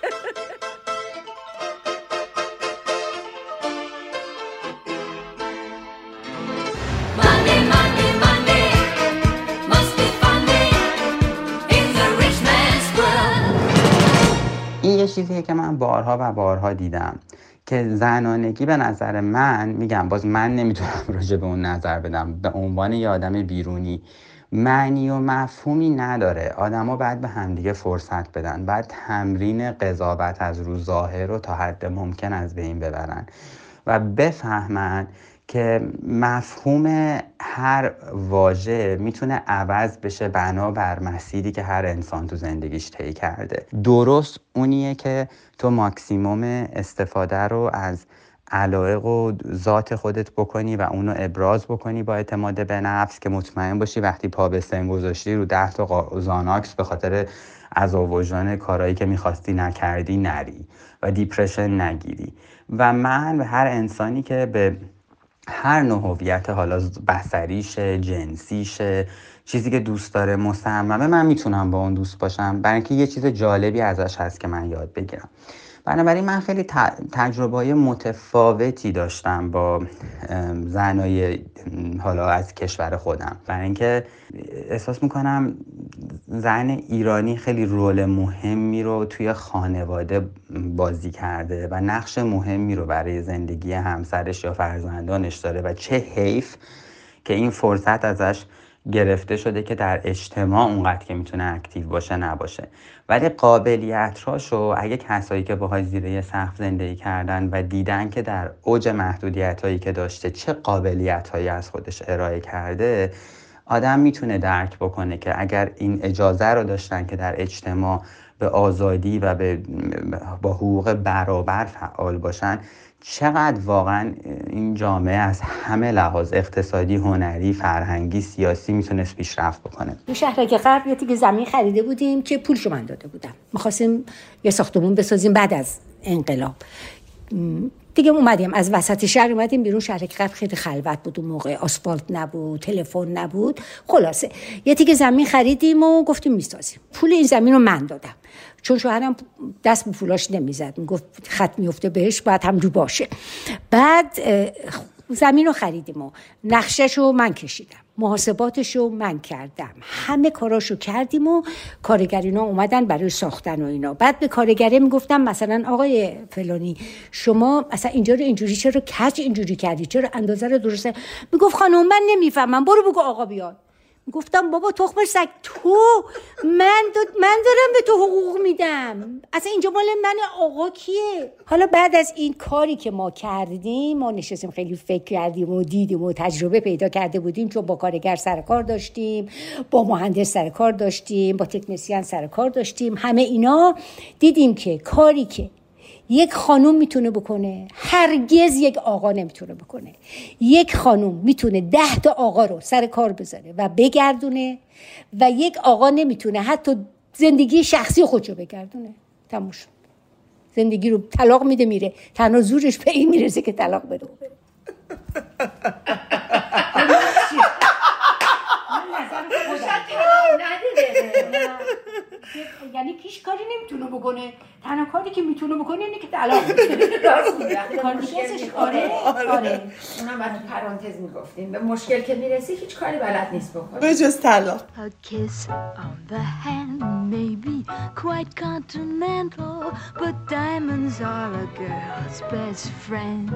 این یه چیزیه که من بارها و بارها دیدم که زنانگی به نظر من، میگم باز من نمیتونم راجع به اون نظر بدم، به عنوان یه آدم بیرونی معنی و مفهومی نداره. آدما باید به همدیگه فرصت بدن، باید تمرین قضاوت از رو ظاهر رو تا حد ممکن از بین ببرن و بفهمن که مفهوم هر واژه میتونه عوض بشه بنابر مسیری که هر انسان تو زندگیش طی کرده. درست اونیه که تو ماکسیموم استفاده رو از علایق و ذات خودت بکنی و اونو ابراز بکنی با اعتماد به نفس، که مطمئن باشی وقتی پا به سن گذاشتی رو ده تا زاناکس به خاطر عذاب وجدان کارهایی که میخواستی نکردی نری و دیپرشن نگیری. و من به هر انسانی که به هر نوع هویت، حالا بصریشه، جنسیشه، چیزی که دوست داره مصممه، من میتونم با اون دوست باشم، برای اینکه یه چیز جالبی ازش هست که من یاد بگیرم. بنابراین من خیلی تجربه‌های متفاوتی داشتم با زنای حالا از کشور خودم، برای اینکه احساس میکنم زن ایرانی خیلی رول مهمی رو توی خانواده بازی کرده و نقش مهمی رو برای زندگی همسرش یا فرزندانش داره و چه حیف که این فرصت ازش گرفته شده که در اجتماع اونقدر که میتونه اکتیو باشه نباشه. ولی قابلیت‌هاشو اگه کسایی که باهاش زیر یه سقف زندگی کردن و دیدن که در اوج محدودیتایی که داشته چه قابلیت‌هایی از خودش ارائه کرده، آدم میتونه درک بکنه که اگر این اجازه رو داشتن که در اجتماع به آزادی و به با حقوق برابر فعال باشن، چقدر واقعا این جامعه از همه لحاظ اقتصادی، هنری، فرهنگی، سیاسی میتونست پیشرفت بکنه. تو شهرک غرب یه تیکه زمین خریده بودیم که پولشو من داده بودم. می‌خواستیم یه ساختمون بسازیم بعد از انقلاب. دیگه اومدیم از وسط شهر اومدیم بیرون. شهرک غرب خیلی خلوت بود اون موقع، آسفالت نبود، تلفن نبود. خلاصه یه تیکه زمین خریدیم و گفتیم میسازیم. پول این زمین رو من دادم، چون شوهرم دست به پولاش نمیزد، میگفت خط میفته بهش باید هم جو باشه. بعد زمین رو خریدیم و نقشش رو من کشیدم، محاسباتش رو من کردم، همه کاراشو کردیم و کارگرینا اومدن برای ساختن و اینا. بعد به کارگره میگفتم مثلا آقای فلانی شما مثلا اینجا رو اینجوری چرا کج اینجوری کردی، چرا اندازه رو درسته؟ میگفت خانم من نمیفهمم، برو بگو آقا بیاد. گفتم بابا تخم سگ، تو من دو من دارم به تو حقوق میدم، اصلا اینجا مال من، آقا کیه؟ حالا بعد از این کاری که ما کردیم، ما نشستیم خیلی فکر کردیم و دیدیم و تجربه پیدا کرده بودیم، چون با کارگر سر کار داشتیم، با مهندس سر کار داشتیم، با تکنسین سر کار داشتیم، همه اینا دیدیم که کاری که یک خانوم میتونه بکنه هرگز یک آقا نمیتونه بکنه. یک خانوم میتونه ده تا آقا رو سر کار بذاره و بگردونه و یک آقا نمیتونه حتی زندگی شخصی خودشو بگردونه. تموم شد. زندگی رو طلاق میده میره، تنها زورش به این میرسه که طلاق بده. یعنی هیچ کاری نمیتونه بکنه، تنها کاری که میتونه بکنه اینه که طلاق بده. راست میگه. کارشش آره آره. اونم بعد پرانتز میگفتیم به مشکل که میرسی هیچ کاری بلد نیست بکنه به جز طلاق. A kiss on the hand may be quite continental, but diamonds are a girl's best friend.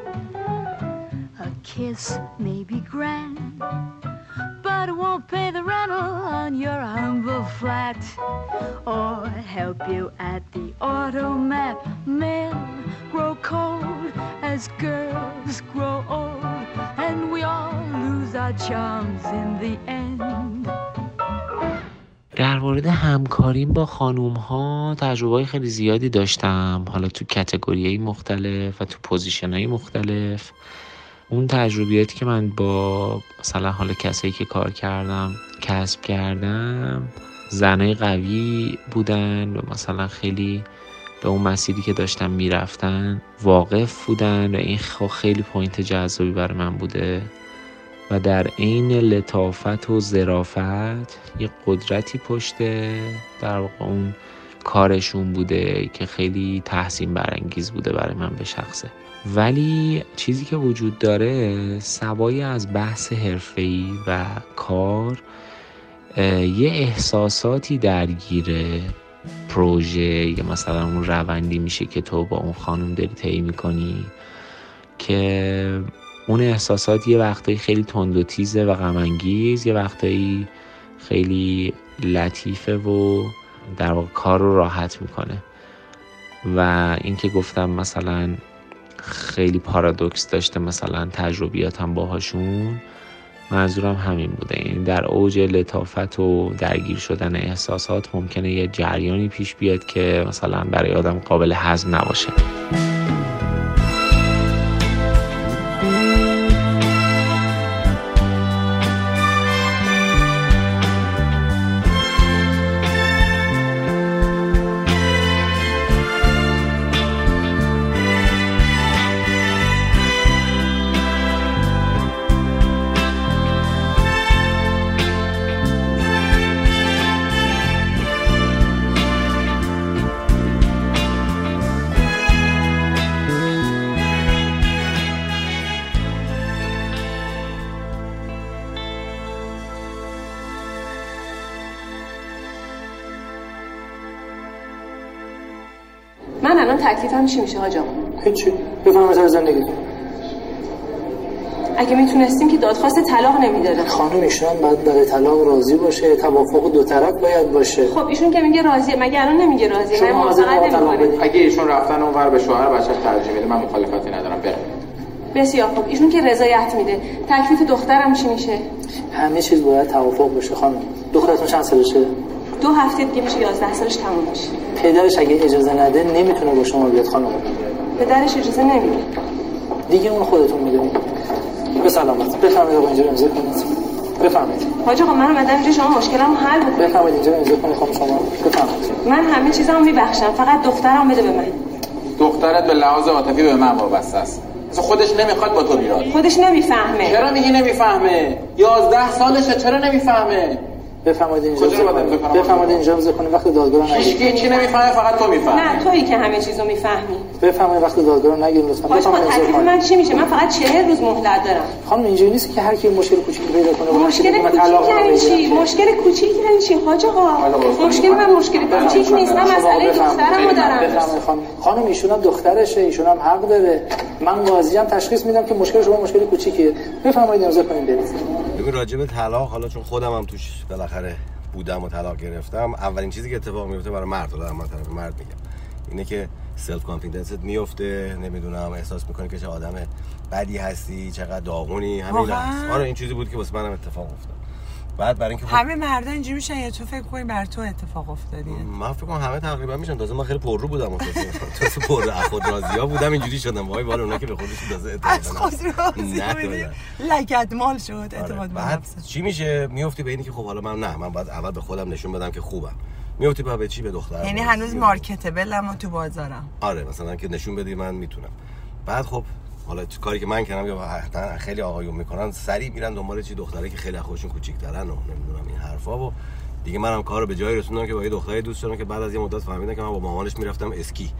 A kiss may be grand, but it won't pay the rental on your humble flat, or help you at the automat. Men grow cold as girls grow old, and we all lose our charms in the end. در مورد همکاریم با خانوم ها تجربه خیلی زیادی داشتم، حالا تو کاتگوری‌های مختلف و تو پوزیشن‌های مختلف. اون تجربیاتی که من با مثلا حالا کسایی که کار کردم کسب کردم، زنای قوی بودن و مثلا خیلی به اون مسیری که داشتم میرفتن واقف بودن و این خیلی پوینت جذابی برای من بوده و در عین لطافت و ظرافت یه قدرتی پشت در واقع اون کارشون بوده که خیلی تحسین برانگیز بوده برای من به شخصه. ولی چیزی که وجود داره سوای از بحث حرفه‌ای و کار، یه احساساتی درگیره پروژه یا مثلا اون روندی میشه که تو با اون خانم داری طی میکنی که اون احساسات یه وقتایی خیلی تند و تیزه و غم انگیز، یه وقتایی خیلی لطیفه و در واقع کار رو راحت میکنه. و این که گفتم مثلا خیلی پارادوکس داشته مثلا تجربیاتم باهاشون. منظورم همین بوده، یعنی در اوج لطافت و درگیر شدن احساسات ممکنه یه جریانی پیش بیاد که مثلا برای آدم قابل هضم نباشه. من الان تکلیفم چی میشه حاج آقا؟ هیچی، بفهم از زندگیتون. اگه میتونستیم که دادخواست طلاق نمیدادن. خانم ایشون باید برای طلاق راضی باشه، توافق دو طرف باید باشه. خب ایشون که میگه راضیه، مگه الان نمیگه راضیه؟ من موافقت نمیکنم. اگه ایشون رفتن اونور به شوهر بچه‌ش ترجیح میده، من مخالفتی ندارم، برم. بسیار خوب، ایشون که رضایت میده، تکلیف دخترم چی میشه؟ همه چیز باید توافق بشه خانم. دخترتون چند سالشه؟ دو هفته دیگه میشه یازده سالش تموم میشه. پدرش اگه اجازه نده نمیتونه با شما بیاد خانم. پدرش اجازه نمیده. دیگه اون خودتون میدونید. به سلامت. بفرمایید آقا اینجا امضا کنید. بفرمایید. حاج آقا من اومدم اینجا شما مشکلمو حل بکنید. بفرمایید اینجا امضا کنید خانم شما. بفرمایید. من همه چیزامو میبخشم، فقط دخترم بده به من. دخترت به لحاظ عاطفی به من وابسته است. اصلا خودش نمیخواد با تو بیاد. خودش نمیفهمه. چرا میگی نمیفهمه؟ یازده سالشه، چرا نمیفهمه؟ بفرمایید اینجا بفرمایید اینجا امضا کنید. وقت دادگاه رو نگید. هیچ کی نمیفهمه، فقط تو میفهمی. نه تویی که همه چیزو میفهمی. بفرمایید وقت دادگاه رو نگید لطفا. بفرمایید تکلیف من چی میشه؟ من فقط چهل روز مهلت دارم. خانم اینجوری نیست که هر کی مشکل کوچیکی پیدا کنه. مشکل کوچیک یعنی چی؟ مشکل کوچیک یعنی چی حاج آقا؟ مشکل من مشکل کوچیک نیست، من مسئله دخترمو دارم. بفرمایید خانم. خانم ایشون هم دخترشه، ایشون هم حق داره. من قاضیم تشخیص میدم که مشکل شما مشکل کوچیکیه. بفرمایید امضا کنید برید. ببین راجع به طلاق، حالا چون خودم هم توش بالاخره بودم و طلاق گرفتم، اولین چیزی که اتفاق میفته برای مرد، حالا من طرف مرد میگم، اینه که سلف کانفیدنست میفته، نمیدونم احساس میکنی که چه آدم بدی هستی، چقدر داغونی، همین هست. آره این چیزی بود که واسه منم اتفاق افتاد. بعد برای اینکه خب همه مردا اینجوری میشن یا تو فکر کنی بر تو اتفاق افتادیه؟ من فکر کنم همه تقریبا میشن. تازه من خیلی پررو بودم اون تو پر خود راضیا بودم، اینجوری شدم وای والا اونا که به خودشون تازه اتفاق نه لگد مال شد اعتماد به نفس. چی میشه؟ میافتی به اینی که خب حالا من نه من باید اول به خودم نشون بدم که خوبم. میافتی به چی؟ به دختر. یعنی هنوز مارکتبلم تو بازارم. آره مثلا که نشون بدی من میتونم. بعد خب حالا کاری که من کردم یا خیلی آقایون میکنن، سریع میرن دنبال چی دختره که خیلی خودشون کوچیک‌ترن و نمیدونم این حرفا و دیگه منم کارو به جایی رسوندم که با یه دختری دوست شدم که بعد از یه مدت فهمیدم که من با مامانش میرفتم اسکی.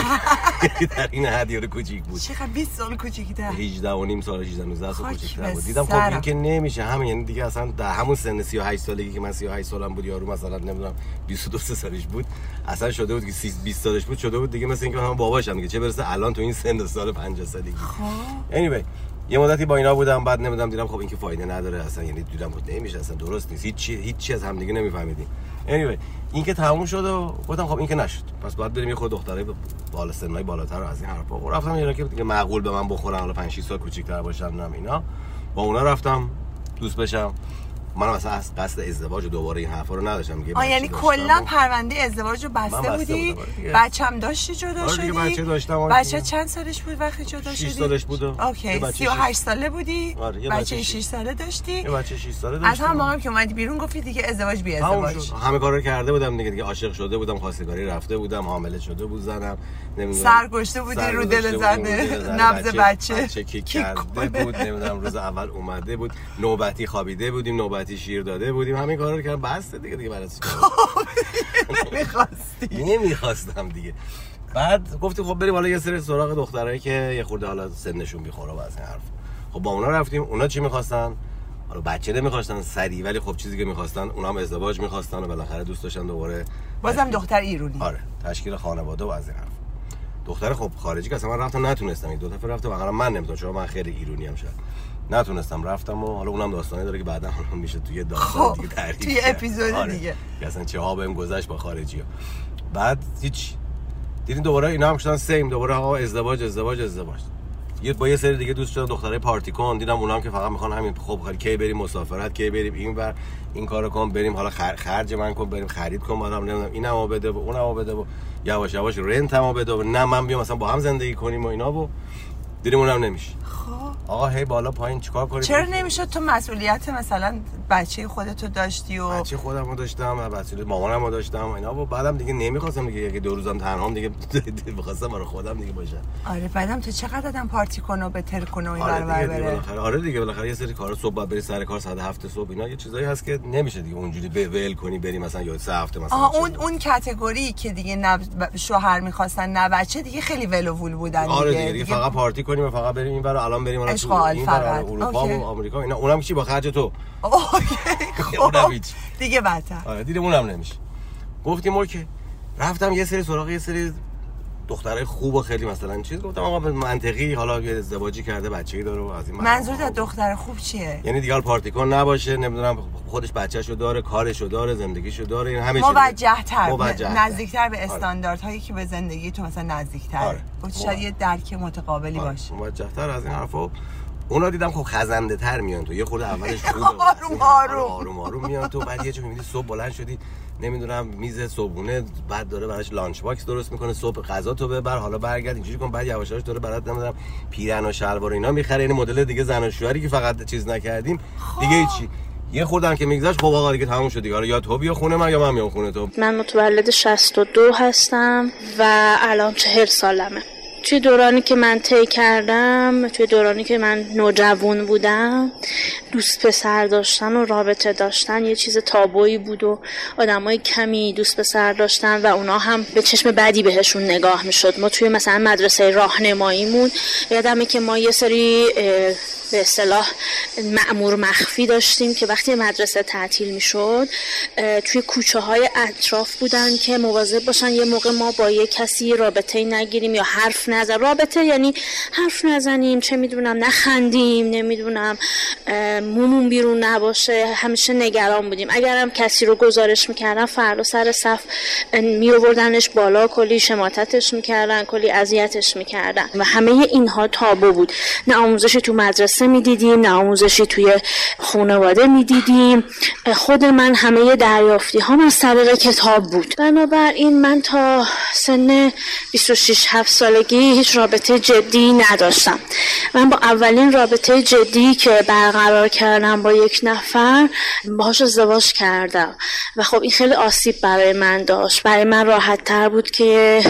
در این حد یه کوچیک بود. چقدر بیست سال کوچیک‌تر. هجده و نیم سال هجده نوزده سال کوچیک‌تر بود. دیدم خب این که نمیشه همین، یعنی دیگه اصلا در همون سن سی و هشت سالگی که من سی و هشت سالم بود یارو مثلا نمیدونم بیست و دو سالش بود، اصلا شده بود که بیست سالش بود شده بود دیگه مثل اینکه من باباشم دیگه، چه برسه الان تو این سن سال پنجاه سالگی. خب anyway یه مدتی با اینا بودم، بعد نمیدونم دیدم خب این که فایده نداره اصلا، یعنی دیدم بود نمیشه اصلا، درست نیست، هیچ چی هیچ چی از همدیگه نمیفهمیدیم. anyway این که تموم شد و گفتم خب این که نشد، پس باید بریم یه خود دختره بالا سنای بالاتر از این حرفا. و رفتم اینا که دیگه معقول به من بخورن، حالا پنج شش سال کوچیک‌تر باشن نم اینا، با اونا رفتم دوست بشم. من اصلا از قصد ازدواج دوباره این حرفا رو نداشتم دیگه. آ یعنی کلا پرونده ازدواج رو بسته, بسته بودی؟ بچه‌م داشتی جدا آره شدی؟ بچه داشتم. بچه چند سالش بود وقتی جدا شدی؟ شش سالش بود. اوکی. سی و هشت ساله بودی؟ آره یه بچه شش ساله داشتی؟ یه بچه شش ساله داشتم. از هم موقعی که اومدی بیرون گفتی دیگه ازدواج بی ازدواج. همه کارا رو کرده بودم دیگه، دیگه عاشق شده بودم، خواستگاری رفته بودم، حامله شده بود زنم، نمیدونم سرگشته بودی رو دل زنه، نبض بچه بچه کی کرده بود، نمیدونم روز اول اومده بود، نوبتی خوابیده بودیم، نوبتی شیر داده بودیم، همین کارا رو کردم. بس دیگه دیگه برای چی نمی‌خواستی؟ نمی‌خواستم دیگه. بعد گفتی خب بریم حالا یه سری سراغ دخترایی که یه خورده حالا سنشون میخوره واسه این حرف. خب با اونا رفتیم. اونا چی می‌خواستن؟ حالا بچه نمی‌خواستن سری، ولی خب چیزی که می‌خواستن اونا هم ازدواج می‌خواستن و بالاخره دوست داشتن دوباره بازم دختر ایرانی. آره تشکیل خانواده و از این حرف. دختر خب خارجی که اصلا من رفتم نتونستم، این دو دفعه رفتم واقعا من نمی‌تونم چون من خیلی ایرانی ام شد. نتونستم رفتم و حالا اونم داستانی داره که بعدا میشه توی داستان دیگه تعریف توی اپیزود آره. دیگه اصلا چه ها بهم گذشت با خارجی‌ها. بعد هیچ دیدین دوباره اینا هم شدن سیم، دوباره آقا ازدواج ازدواج ازدواج. یه با یه سری دیگه دوست دارم دخترای پارتی کن، دیدم اونام که فقط میخوان همین خب خالی کی بریم مسافرت، کی بریم اینور این کارو کن، بریم حالا خر... خرج من کن، بریم خرید کن، بعدم نمیدونم اینمو بده و اونمو بده و یواش یواش رنتمو بده و نه من بیام مثلا با هم زندگی کنیم و اینا و دیدیم اونم نمیشه. آقا هی بالا پایین چیکار کنیم؟ چرا نمیشه تو مسئولیت مثلا بچه خودتو داشتی و بچه خودمو داشتم و بچه مامانمو داشتم و اینا و بعدم دیگه نمیخواستم دیگه یکی دو روزم تنهام دیگه می‌خواستم برای خودم دیگه باشم. آره بعدم تو چقدر آدم پارتی کنه و بتر کنه و این آره ور دیگه بره. بالاخره آره دیگه بالاخره یه سری کارا صبح بری سر کار ساعت هفت صبح اینا یه چیزایی هست که نمیشه دیگه اونجوری ول کنی بری مثلا یا سه هفته مثلا. آها اون اون کاتگوری که دیگه نه شوهر می‌خواستن نه بچه دیگه خیلی ول و وول بودن دیگه. آره دیگه, دیگه فقط پارتی کنیم و فقط بریم اینور الان بریم اون تو اروپا و آمریکا اینا اونم چی با خرج تو. اوکی خب دیگه بدتر. آره دیدم اونم نمیشه. گفتیم اوکی. رفتم یه سری سراغ یه سری دخترای خوب و خیلی مثلا چیز گفتم آقا منطقی حالا یه ازدواجی کرده بچه‌ای داره و از این منظورت از دختر خوب چیه؟ یعنی دیگه پارتی کن نباشه نمیدونم خودش بچه‌شو داره کارشو داره زندگیشو داره این همه چیز موجه‌تر نزدیکتر به استانداردهایی که به زندگی تو مثلا نزدیک‌تر آره. شاید یه درک متقابلی آره. باشه موجه‌تر از این حرفا. اونا دیدم خب خزنده تر میان تو یه خورده اولش خوبه آروم آروم آروم آروم میان تو بعد یه جا میبینی صبح بلند شدی نمیدونم میز صبحونه بعد داره براش لانچ باکس درست میکنه صبح غذا تو ببر حالا برگرد اینجوری کن بعد یواش یواش داره برات نمیدونم پیرن و شلوار اینا میخره این مدل دیگه زن و شوهری که فقط چیز نکردیم دیگه هیچی یه خوردن که میگذشت خب آقا دیگه تموم شد دیگه حالا یا تو بیا خونه من یا من میام خونه تو. من متولد شصت و دو هستم و الان چهل سالمه. توی دورانی که من طی کردم توی دورانی که من نوجوان بودم دوست پسر داشتن و رابطه داشتن یه چیز تابویی بود و آدمای کمی دوست پسر داشتن و اونا هم به چشم بدی بهشون نگاه میشد. ما توی مثلا مدرسه راهنماییمون یادمه که ما یه سری به اصطلاح مأمور مخفی داشتیم که وقتی مدرسه تعطیل میشد توی کوچه های اطراف بودن که مواظب باشن یه موقع ما با یه کسی رابطه نگیریم یا حرف نزن. رابطه یعنی حرف نزنیم چه میدونم نخندیم نمیدونم مومون بیرون نباشه. همیشه نگران بودیم. اگرم کسی رو گزارش میکردن فردا سر صف میآوردنش بالا کلی شماتتش میکردن کلی اذیتش میکردن و همه اینها تابو بود. نه آموزشی تو مدرسه میدیدیم نه آموزشی توی خانواده میدیدیم. خود من همه دریافتی هام از طریق کتاب بود. بنابراین من تا سن بیست و شش هفت سالگی هیچ رابطه جدی نداشتم. من با اولین رابطه جدی که برقرار کردم با یک نفر باهاش ازدواج کردم و خب این خیلی آسیب برای من داشت. برای من راحت تر بود که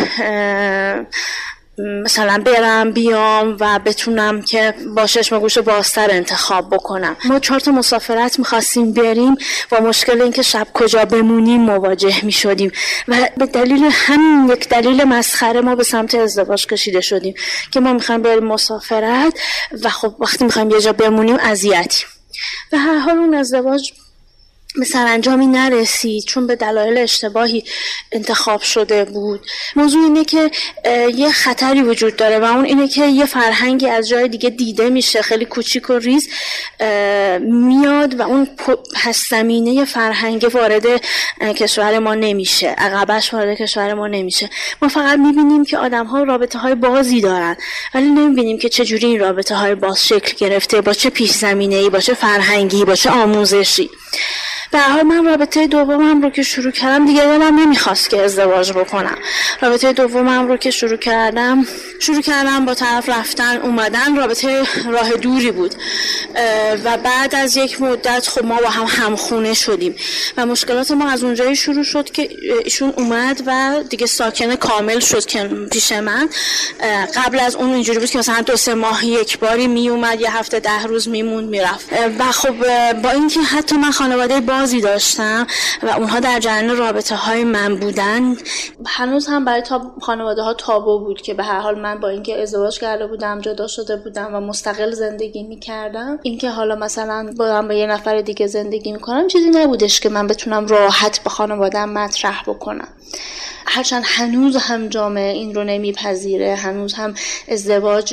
مثلا برم بیام و بتونم که با چشم گوش بازتر انتخاب بکنم. ما چهار تا مسافرت می‌خواستیم بریم با مشکل اینکه شب کجا بمونیم مواجه می‌شدیم و به دلیل همین یک دلیل مسخره ما به سمت ازدواج کشیده شدیم که ما می‌خوایم بریم مسافرت و خب وقتی می‌خوایم یه جا بمونیم اذیتیم. و هر حال اون ازدواج به سرانجامی نرسید چون به دلایل اشتباهی انتخاب شده بود. موضوع اینه که یه خطری وجود داره و اون اینه که یه فرهنگی از جای دیگه دیده میشه خیلی کوچیک و ریز میاد و اون پس زمینه فرهنگ وارد کشور ما نمیشه عقبش وارد کشور ما نمیشه. ما فقط میبینیم که آدم ها رابطه های بازی دارن ولی نمیبینیم که چجوری این رابطه های باز شکل گرفته با چه پیش زمینه‌ای با چه فرهنگی با چه آموزشی. به هر حال من رابطه دومم رو که شروع کردم دیگه دلم نمیخواست که ازدواج بکنم. رابطه دومم رو که شروع کردم شروع کردم با طرف رفتن اومدن. رابطه راه دوری بود و بعد از یک مدت خب ما با هم همخونه شدیم و مشکلات ما از اونجایی شروع شد که ایشون اومد و دیگه ساکن کامل شد که پیش من. قبل از اون اینجوری بود که مثلا دو سه ماه یک باری می اومد یه هفته ده روز میموند میرفت و خب با اینکه حتی من خانواده بازی داشتم و اونها در جریان رابطه های من بودن هنوز هم برای تا خانواده ها تابو بود که به هر حال من با اینکه ازدواج کرده بودم جدا شده بودم و مستقل زندگی میکردم اینکه حالا مثلا با با یه نفر دیگه زندگی میکنم چیزی نبودش که من بتونم راحت به خانواده‌ام مطرح بکنم. هرچند هنوز هم جامعه این رو نمیپذیره هنوز هم ازدواج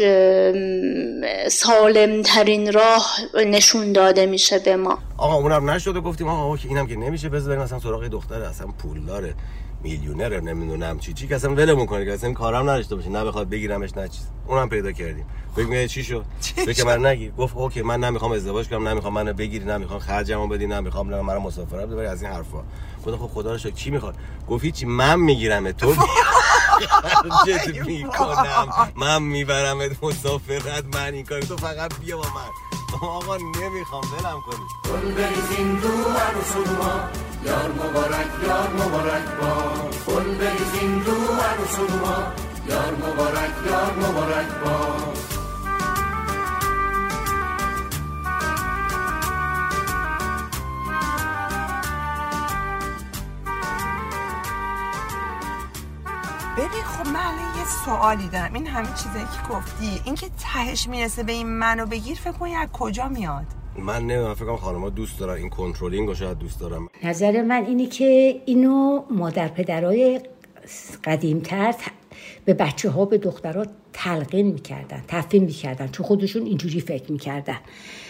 سالم ترین راه نشون داده میشه به ما. آقا اونم نشد و گفتیم آقا اینم که نمیشه بذار بریم مثلا سراغ دختر اصلا پول داره میلیونر نمیدونم چی چی که اصلا ولمون کنه که اصلا کارام نداشته باشه، نه بخواد بگیرمش نه چیز. اونم پیدا کردیم. بگم میگه چی شد؟ تو که من نگی. گفت اوکی من نمیخوام ازدواج کنم، نمیخوام منو بگیری، نمیخوام خرجمو بدی، نمیخوام منو مسافرت ببری، از این حرفا. گفتم خب خدا رو شکر چی میخواد؟ گفت هیچی من میگیرم تو خرجت میکنم، من میبرمت مسافرت، من این کارو تو فقط بیا با من. آقا نمیخوام ولم کنی. گل بریزین رو عروس و دوما، یار مبارک یار مبارک با. گل بریزین رو عروس و دوما، یار مبارک یار مبارک با. ببین خب من الان یه سوالی دارم، این همه چیزایی که گفتی، این که تهش میرسه به این منو بگیر، فکر کنی از کجا میاد؟ من نمیدونم، فکر کنم خانم‌ها دوست دارن این کنترلینگو، شاید دوست دارم. نظر من اینه که اینو مادر پدرای قدیم‌تر به بچه‌ها به دخترها تلقین می‌کردن، تفهیم می‌کردن، چون خودشون اینجوری فکر می‌کردن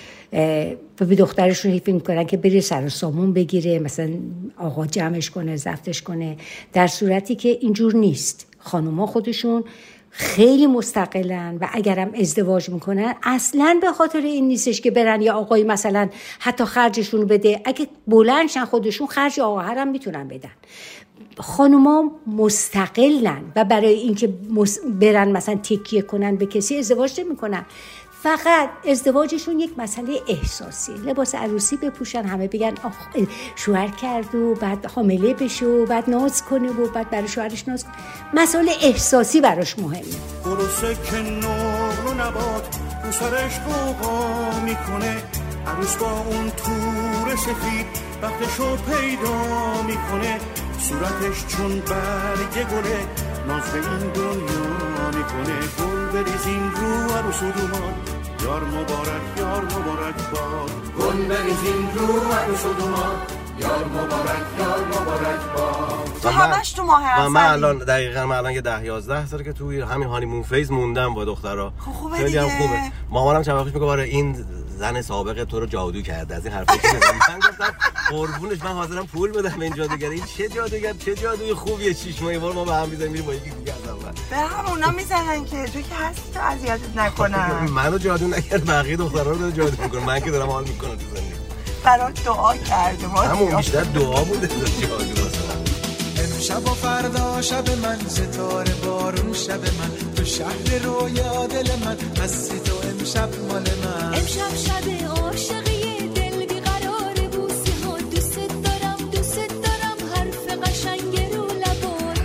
و به دخترشون فکر می‌کردن که بره سر و سامون بگیره، مثلا آقا جمعش کنه، زفتش کنه، در صورتی که اینجور نیست. خانوما خودشون خیلی مستقلن و اگرم ازدواج میکنن اصلاً به خاطر این نیستش که برن یا آقای مثلا حتی خرجشون بده، اگه بلندشن خودشون خرج آقا هم میتونن بدن. خانوما مستقلن و برای اینکه برن مثلا تکیه کنن به کسی ازدواج نمیکنن. فقط ازدواجشون یک مسئله احساسی، لباس عروسی بپوشن، همه بگن آخ شوهر کرد و بعد حامله بشه و بعد ناز کنه و بعد برای شوهرش ناز کنه. مسئله احساسی براش مهمه. عروسه که نور و نبات رو سرش قوقا میکنه، عروس با اون تور سفید وقتشو پیدا میکنه، صورتش چون برگ گله ناز به این دنیا میکنه. گل بریزین رو عروس و دومان، یار مبارک یار مبارک باد. گل بریزین رو عروس و دومان، یار مبارک یار مبارک باد. تو همش تو ماه عسلی. من الان دقیقاً من الان یه ده یازده ساله که توی همین هانیمون فیز موندم با دخترا. خوبه خیلی دیگه. هم خوبه. مامانم چند وقت میگه آره این زن سابق تو رو جادو کرده، از این حرفا که من گفتم قربونش من حاضرم پول بدم به این جادوگر. این چه جادوگر، چه جادوی خوبیه، شش ماه بار ما به هم میزنیم میریم با یکی دیگه. به همونا میزنن که تو که هستی تو اذیتت نکنن. منو جادو نکرد، بقیه دخترا رو داره جادو میکنه، من که دارم حال میکنم تو زندگی. برات دعا کرده ما. همون بیشتر دعا بوده تا جادو. امشب و فردا شب من، ستاره بارون شب من، تو شهر رویا دل من، هستی تو امشب مال من. امشب شب عاشقی دل بیقرار بوسی ها، دوست دارم دوست دارم حرف قشنگ رو لبان.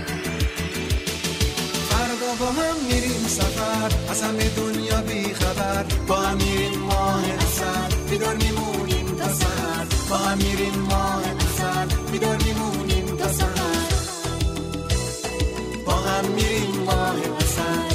فردا با هم میریم سفر، از همه دنیا بی خبر، با هم میریم ماه عسل، بیدار میمونیم تا سحر. با هم میریم ماه عسل، بیدار میمونیم تا سحر. با هم میریم ماه عسل،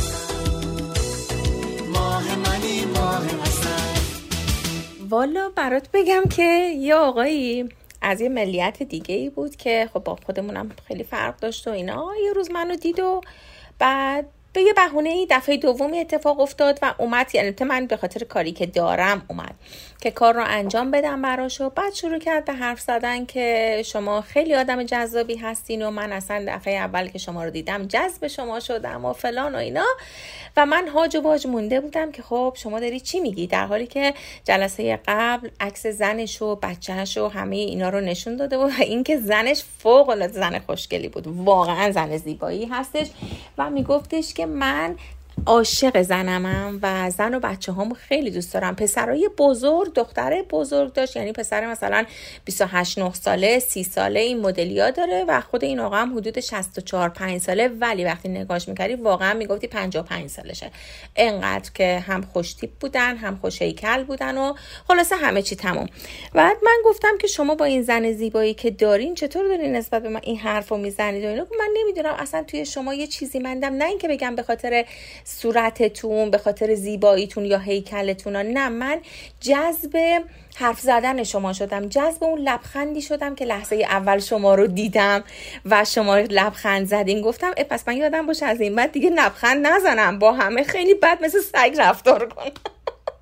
ماه منی ماه عسل. والا برات بگم که یه آقایی از یه ملیت دیگه ای بود که خب با خودمونم خیلی فرق داشت و اینا. یه روز منو دید و بعد به یه بهونه‌ای دفعه دومی اتفاق افتاد و اومد، یعنی من به خاطر کاری که دارم اومد که کار رو انجام بدم براش و بعد شروع کرد به حرف زدن که شما خیلی آدم جذابی هستین و من اصلا دفعه اول که شما رو دیدم جذب شما شدم و فلان و اینا. و من هاج و واج مونده بودم که خب شما داری چی میگی، در حالی که جلسه قبل عکس زنش و بچه‌ش و همه اینا رو نشون داده بود و اینکه زنش فوق العاده زن خوشگلی بود، واقعا زن زیبایی هستش و میگفتش که من عاشق زنمم و زن و بچه هامو خیلی دوست دارم. پسرای بزرگ، دختره بزرگ داشت، یعنی پسر مثلا بیست و هشت نه ساله، سی ساله این مدلیا داره و خود این آقا هم حدود شصت و چهار پنج ساله، ولی وقتی نگاش میکردی واقعا میگفتی پنجاه و پنج سالشه. انقدر که هم خوش تیپ بودن، هم خوش هیکل بودن و خلاصه همه چی تمام. بعد من گفتم که شما با این زن زیبایی که دارین چطور دارین نسبت به من این حرفو میزنید و اینا؟ من نمیدونم اصلا توی شما یه چیزی مندم، نه اینکه بگم به خاطر صورتتون، به خاطر زیباییتون یا هیکلتون، نه، من جذب حرف زدن شما شدم، جذب اون لبخندی شدم که لحظه اول شما رو دیدم و شما لبخند زدین. گفتم پس من یادم باشه از این بعد دیگه لبخند نزنم، با همه خیلی بد مثل سگ رفتار کنم.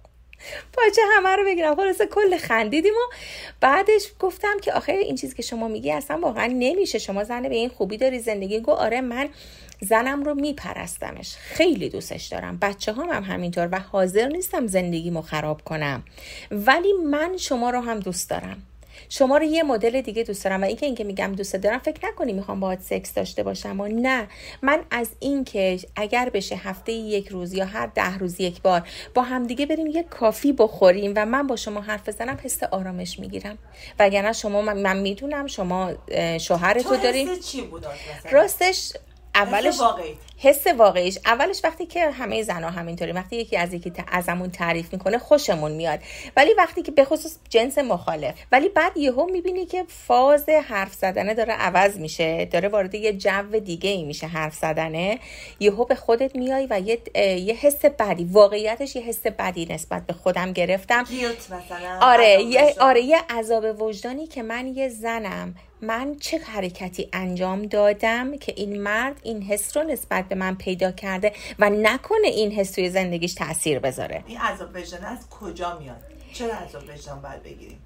پاچه همه رو بگیرم. خلاصه کل خندیدیم و بعدش گفتم که آخه این چیزی که شما میگی اصلا واقعا نمیشه، شما زن به این خوبی داری زندگی. گو آره من زنم رو میپرستمش، خیلی دوستش دارم، بچه هم, هم همینطور و حاضر نیستم زندگیمو خراب کنم، ولی من شما رو هم دوست دارم، شما رو یه مدل دیگه دوست دارم. و اینکه اینکه میگم دوست دارم فکر نکنی میخوام باهات سکس داشته باشم و نه، من از اینکه اگر بشه هفته یک روز یا هر ده روز یک بار با هم دیگه بریم یه کافی بخوریم و من با شما حرف بزنم حس آرامش میگیرم. وگرنه شما من, من میدونم شما شوهرتو داریم. تو چی بود راستش اولش حس واقعی حس واقعیش اولش وقتی که همه زنها همینطوری، وقتی یکی از یکی ازمون تعریف میکنه خوشمون میاد، ولی وقتی که به خصوص جنس مخالف، ولی بعد یهو میبینی که فاز حرف زدنه داره عوض میشه، داره وارد یه جو دیگه ای میشه حرف زدنه، یهو به خودت میای و یه یه حس بدی، واقعیتش یه حس بدی نسبت به خودم گرفتم. مثلا آره یه آره یه عذاب وجدانی که من یه زنم، من چه حرکتی انجام دادم که این مرد این حس رو نسبت به من پیدا کرده و نکنه این حس توی زندگیش تأثیر بذاره. این عذاب وجدان از کجا میاد؟ چرا عذاب وجدان باید بگیریم؟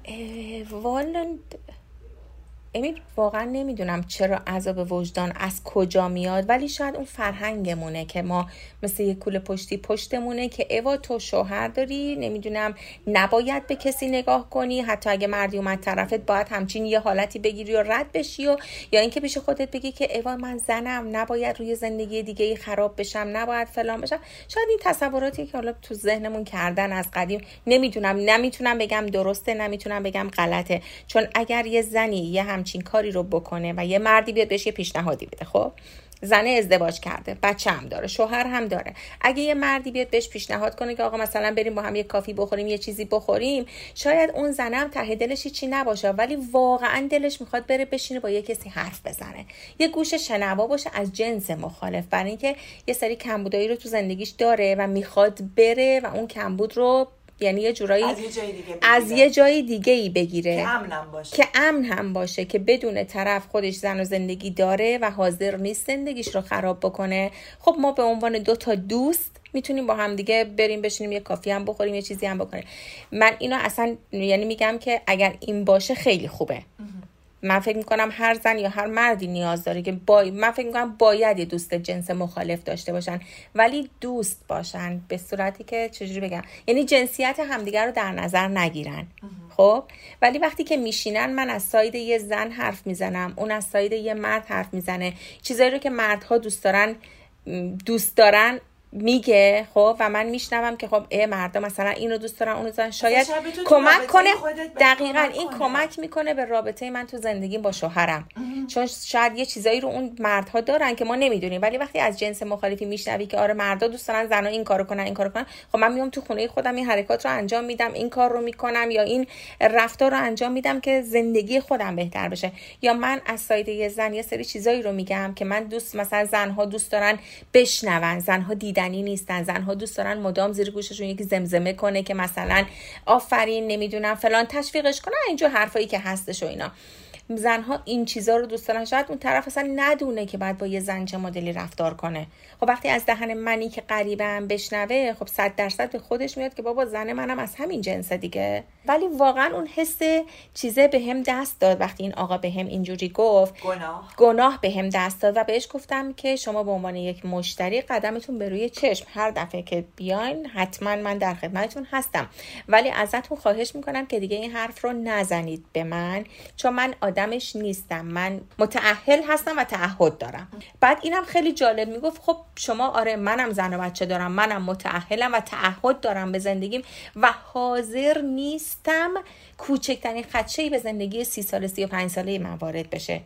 والا امید واقعا نمیدونم چرا عذاب وجدان از کجا میاد، ولی شاید اون فرهنگمونه که ما مثل یک کوله پشتی پشتمونه که اوا تو شوهر داری، نمیدونم نباید به کسی نگاه کنی، حتی اگه مردی اومد طرفت باید همچین یه حالتی بگیری و رد بشی، و یا اینکه پیش خودت بگی که اوا من زنم نباید روی زندگی دیگه خراب بشم، نباید فلان بشم. شاید این تصوراتی که حالا تو ذهنمون کردن از قدیم، نمیدونم نمیتونم بگم درسته، نمیتونم بگم غلطه، چون اگر یه زنی یه همچین کاری رو بکنه و یه مردی بیاد بهش یه پیشنهادی بده، خب زنه ازدواج کرده، بچه هم داره، شوهر هم داره، اگه یه مردی بیاد بهش پیشنهاد کنه که آقا مثلا بریم با هم یه کافی بخوریم، یه چیزی بخوریم، شاید اون زنه هم ته دلش چی نباشه، ولی واقعا دلش میخواد بره بشینه با یه کسی حرف بزنه، یه گوش شنوا باشه از جنس مخالف، برای اینکه یه سری کمبودایی رو تو زندگیش داره و میخواد بره و اون کمبود رو یعنی یه جورایی از یه جای دیگه بگیره. از یه جای دیگه ای بگیره که امن هم باشه، که امن هم باشه، که بدون طرف خودش زن و زندگی داره و حاضر نیست زندگیش رو خراب بکنه. خب ما به عنوان دو تا دوست میتونیم با هم دیگه بریم بشینیم یه کافی هم بخوریم، یه چیزی هم بکنیم. من اینو اصلا یعنی میگم که اگر این باشه خیلی خوبه. من فکر میکنم هر زن یا هر مردی نیاز داره که با... من فکر میکنم باید یه دوست جنس مخالف داشته باشن، ولی دوست باشن به صورتی که چجوری بگم، یعنی جنسیت همدیگر رو در نظر نگیرن. خب ولی وقتی که میشینن، من از ساید یه زن حرف میزنم، اون از ساید یه مرد حرف میزنه، چیزایی رو که مردها دوست دارن دوست دارن میگه، خب و من میشنوم که خب ای مردا مثلا اینو دوست دارن اونو دوست دارن، شاید کمک کنه. دقیقاً این کمک میکنه به رابطه من تو زندگیم با شوهرم، چون شاید یه چیزایی رو اون مردها دارن که ما نمیدونیم، ولی وقتی از جنس مخالفی میشنوی که آره مردا دوست دارن زنا این کارو کنن این کارو کنن، خب من میام تو خونه خودم این حرکات رو انجام میدم، این کار رو میکنم یا این رفتار رو انجام میدم که زندگی خودم بهتر بشه. یا من از ساید یه زن یه سری چیزایی رو میگم که من دوست مثلا زنها دوست دارن بشنون، زنها دیدنی نیستن، زنها دوست دارن مدام زیر گوششون یکی زمزمه کنه که مثلا آفرین نمیدونم فلان، تشویقش کنن، اینجور حرفایی که هستش و اینا. زنها این چیزا رو دوست دارن، شاید اون طرف اصلا ندونه که باید با یه زن چه مدلی رفتار کنه. خب وقتی از دهن منی که غریبم بشنوه، خب صد درصد به خودش میاد که بابا زن منم از همین جنس دیگه. ولی واقعا اون حس چیزه به هم دست داد وقتی این آقا به هم اینجوری گفت، گناه گناه به هم دست داد و بهش گفتم که شما به عنوان یک مشتری قدمتون به روی چشم، هر دفعه که بیاین حتما من در خدمتتون هستم، ولی ازتون خواهش میکنم که دیگه این حرف رو نزنید به من، چون من آدمش نیستم، من متأهل هستم و تعهد دارم. بعد اینم خیلی جالب میگفت خب شما آره منم زن و بچه دارم، منم متأهلم و تعهد دارم به زندگیم و حاضر نیستم کوچکترین خدشه‌ای به زندگی سی ساله سی و پنج ساله من وارد بشه.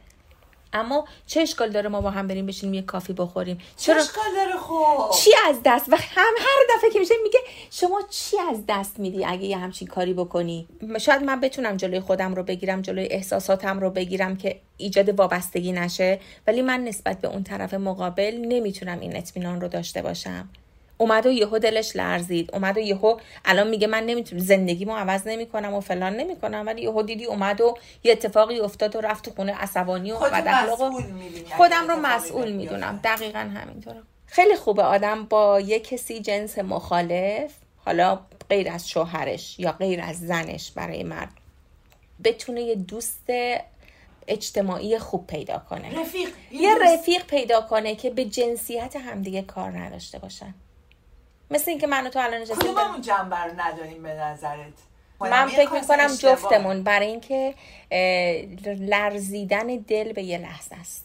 اما چه اشکال داره ما با هم بریم بشینیم یه کافی بخوریم؟ چه اشکال داره؟ خب چی از دست؟ و هم هر دفعه که میشه میگه شما چی از دست میدی اگه یه همچین کاری بکنی؟ شاید من بتونم جلوی خودم رو بگیرم، جلوی احساساتم رو بگیرم که ایجاد وابستگی نشه، ولی من نسبت به اون طرف مقابل نمیتونم این اطمینان رو داشته باشم. اومد و یهو دلش لرزید، اومد و یهو الان میگه من نمیتونم زندگیمو عوض نمیکنم و فلان نمیکنم، ولی یهو دیدی اومد و یه اتفاقی افتاد و رفت تو خونه عصبانی و بداخلاق. خودم رو مسئول میدونم. دقیقاً همینطوره. خیلی خوبه آدم با یه کسی جنس مخالف حالا غیر از شوهرش یا غیر از زنش برای مرد بتونه یه دوست اجتماعی خوب پیدا کنه، رفیق یه رفیق پیدا کنه که به جنسیت همدیگه کار نداشته باشن. مثل اینکه من و تو الان نشستیم کدوممون جنبه رو نداریم به نظرت؟ من فکر میکنم جفتمون، برای اینکه لرزیدن دل به یه لحظه است.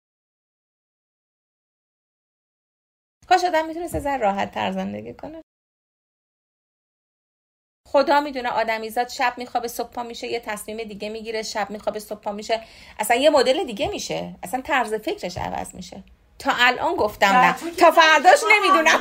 کاش آدم میتونست از راحت تر زندگی کنه. خدا میدونه آدمیزاد شب میخوابه صبح پا میشه یه تصمیم دیگه میگیره، شب میخوابه صبح پا میشه اصلا یه مدل دیگه میشه، اصلا طرز فکرش عوض میشه. تا الان گفتم نه، تا فرداش نمیدونم.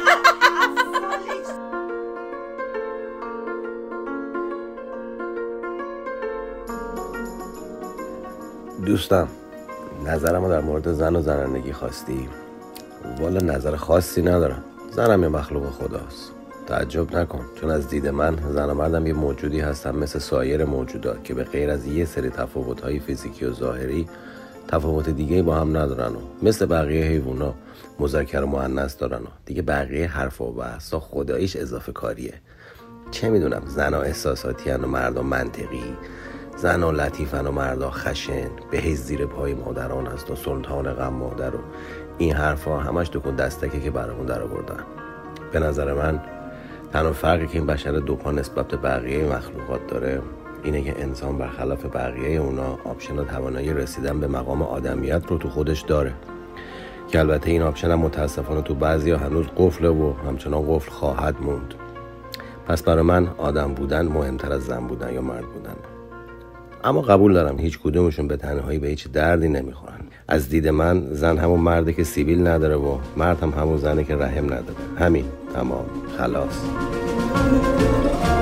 دوستم نظرمو در مورد زن و زنندگی خواستی؟ والا نظر خاصی ندارم. زنم یه مخلوق خداست. تعجب نکن، چون از دید من زن و مردم یه موجودی هستن مثل سایر موجودات که به غیر از یه سری تفاوت‌های فیزیکی و ظاهری تفاوت دیگه با هم ندارن و مثل بقیه حیوونا مذکر و مؤنث دارن و دیگه بقیه حرف و بحثا خداییش اضافه کاریه. چه میدونم، زنا احساساتی هن و مردا منطقی، زنا لطیفن و مردا خشن، بهش زیر پای مادران هست و سلطان غم مادر و این حرفا همش دکون دستکه که برامون در آوردن. به نظر من تنها فرقی که این بشر دو پا نسبت به بقیه مخلوقات داره اینه که انسان برخلاف بقیه اونا آپشن و توانایی رسیدن به مقام آدمیت رو تو خودش داره، که البته این آپشن هم متاسفانه تو بعضیا هنوز قفله و همچنان قفل خواهد موند. پس برای من آدم بودن مهمتر از زن بودن یا مرد بودن. اما قبول دارم هیچ کدومشون به تنهایی به هیچ دردی نمیخورن. از دید من زن همون مرده که سیبیل نداره و مرد هم همون زنه که رحم نداره. همین، تمام، خلاص.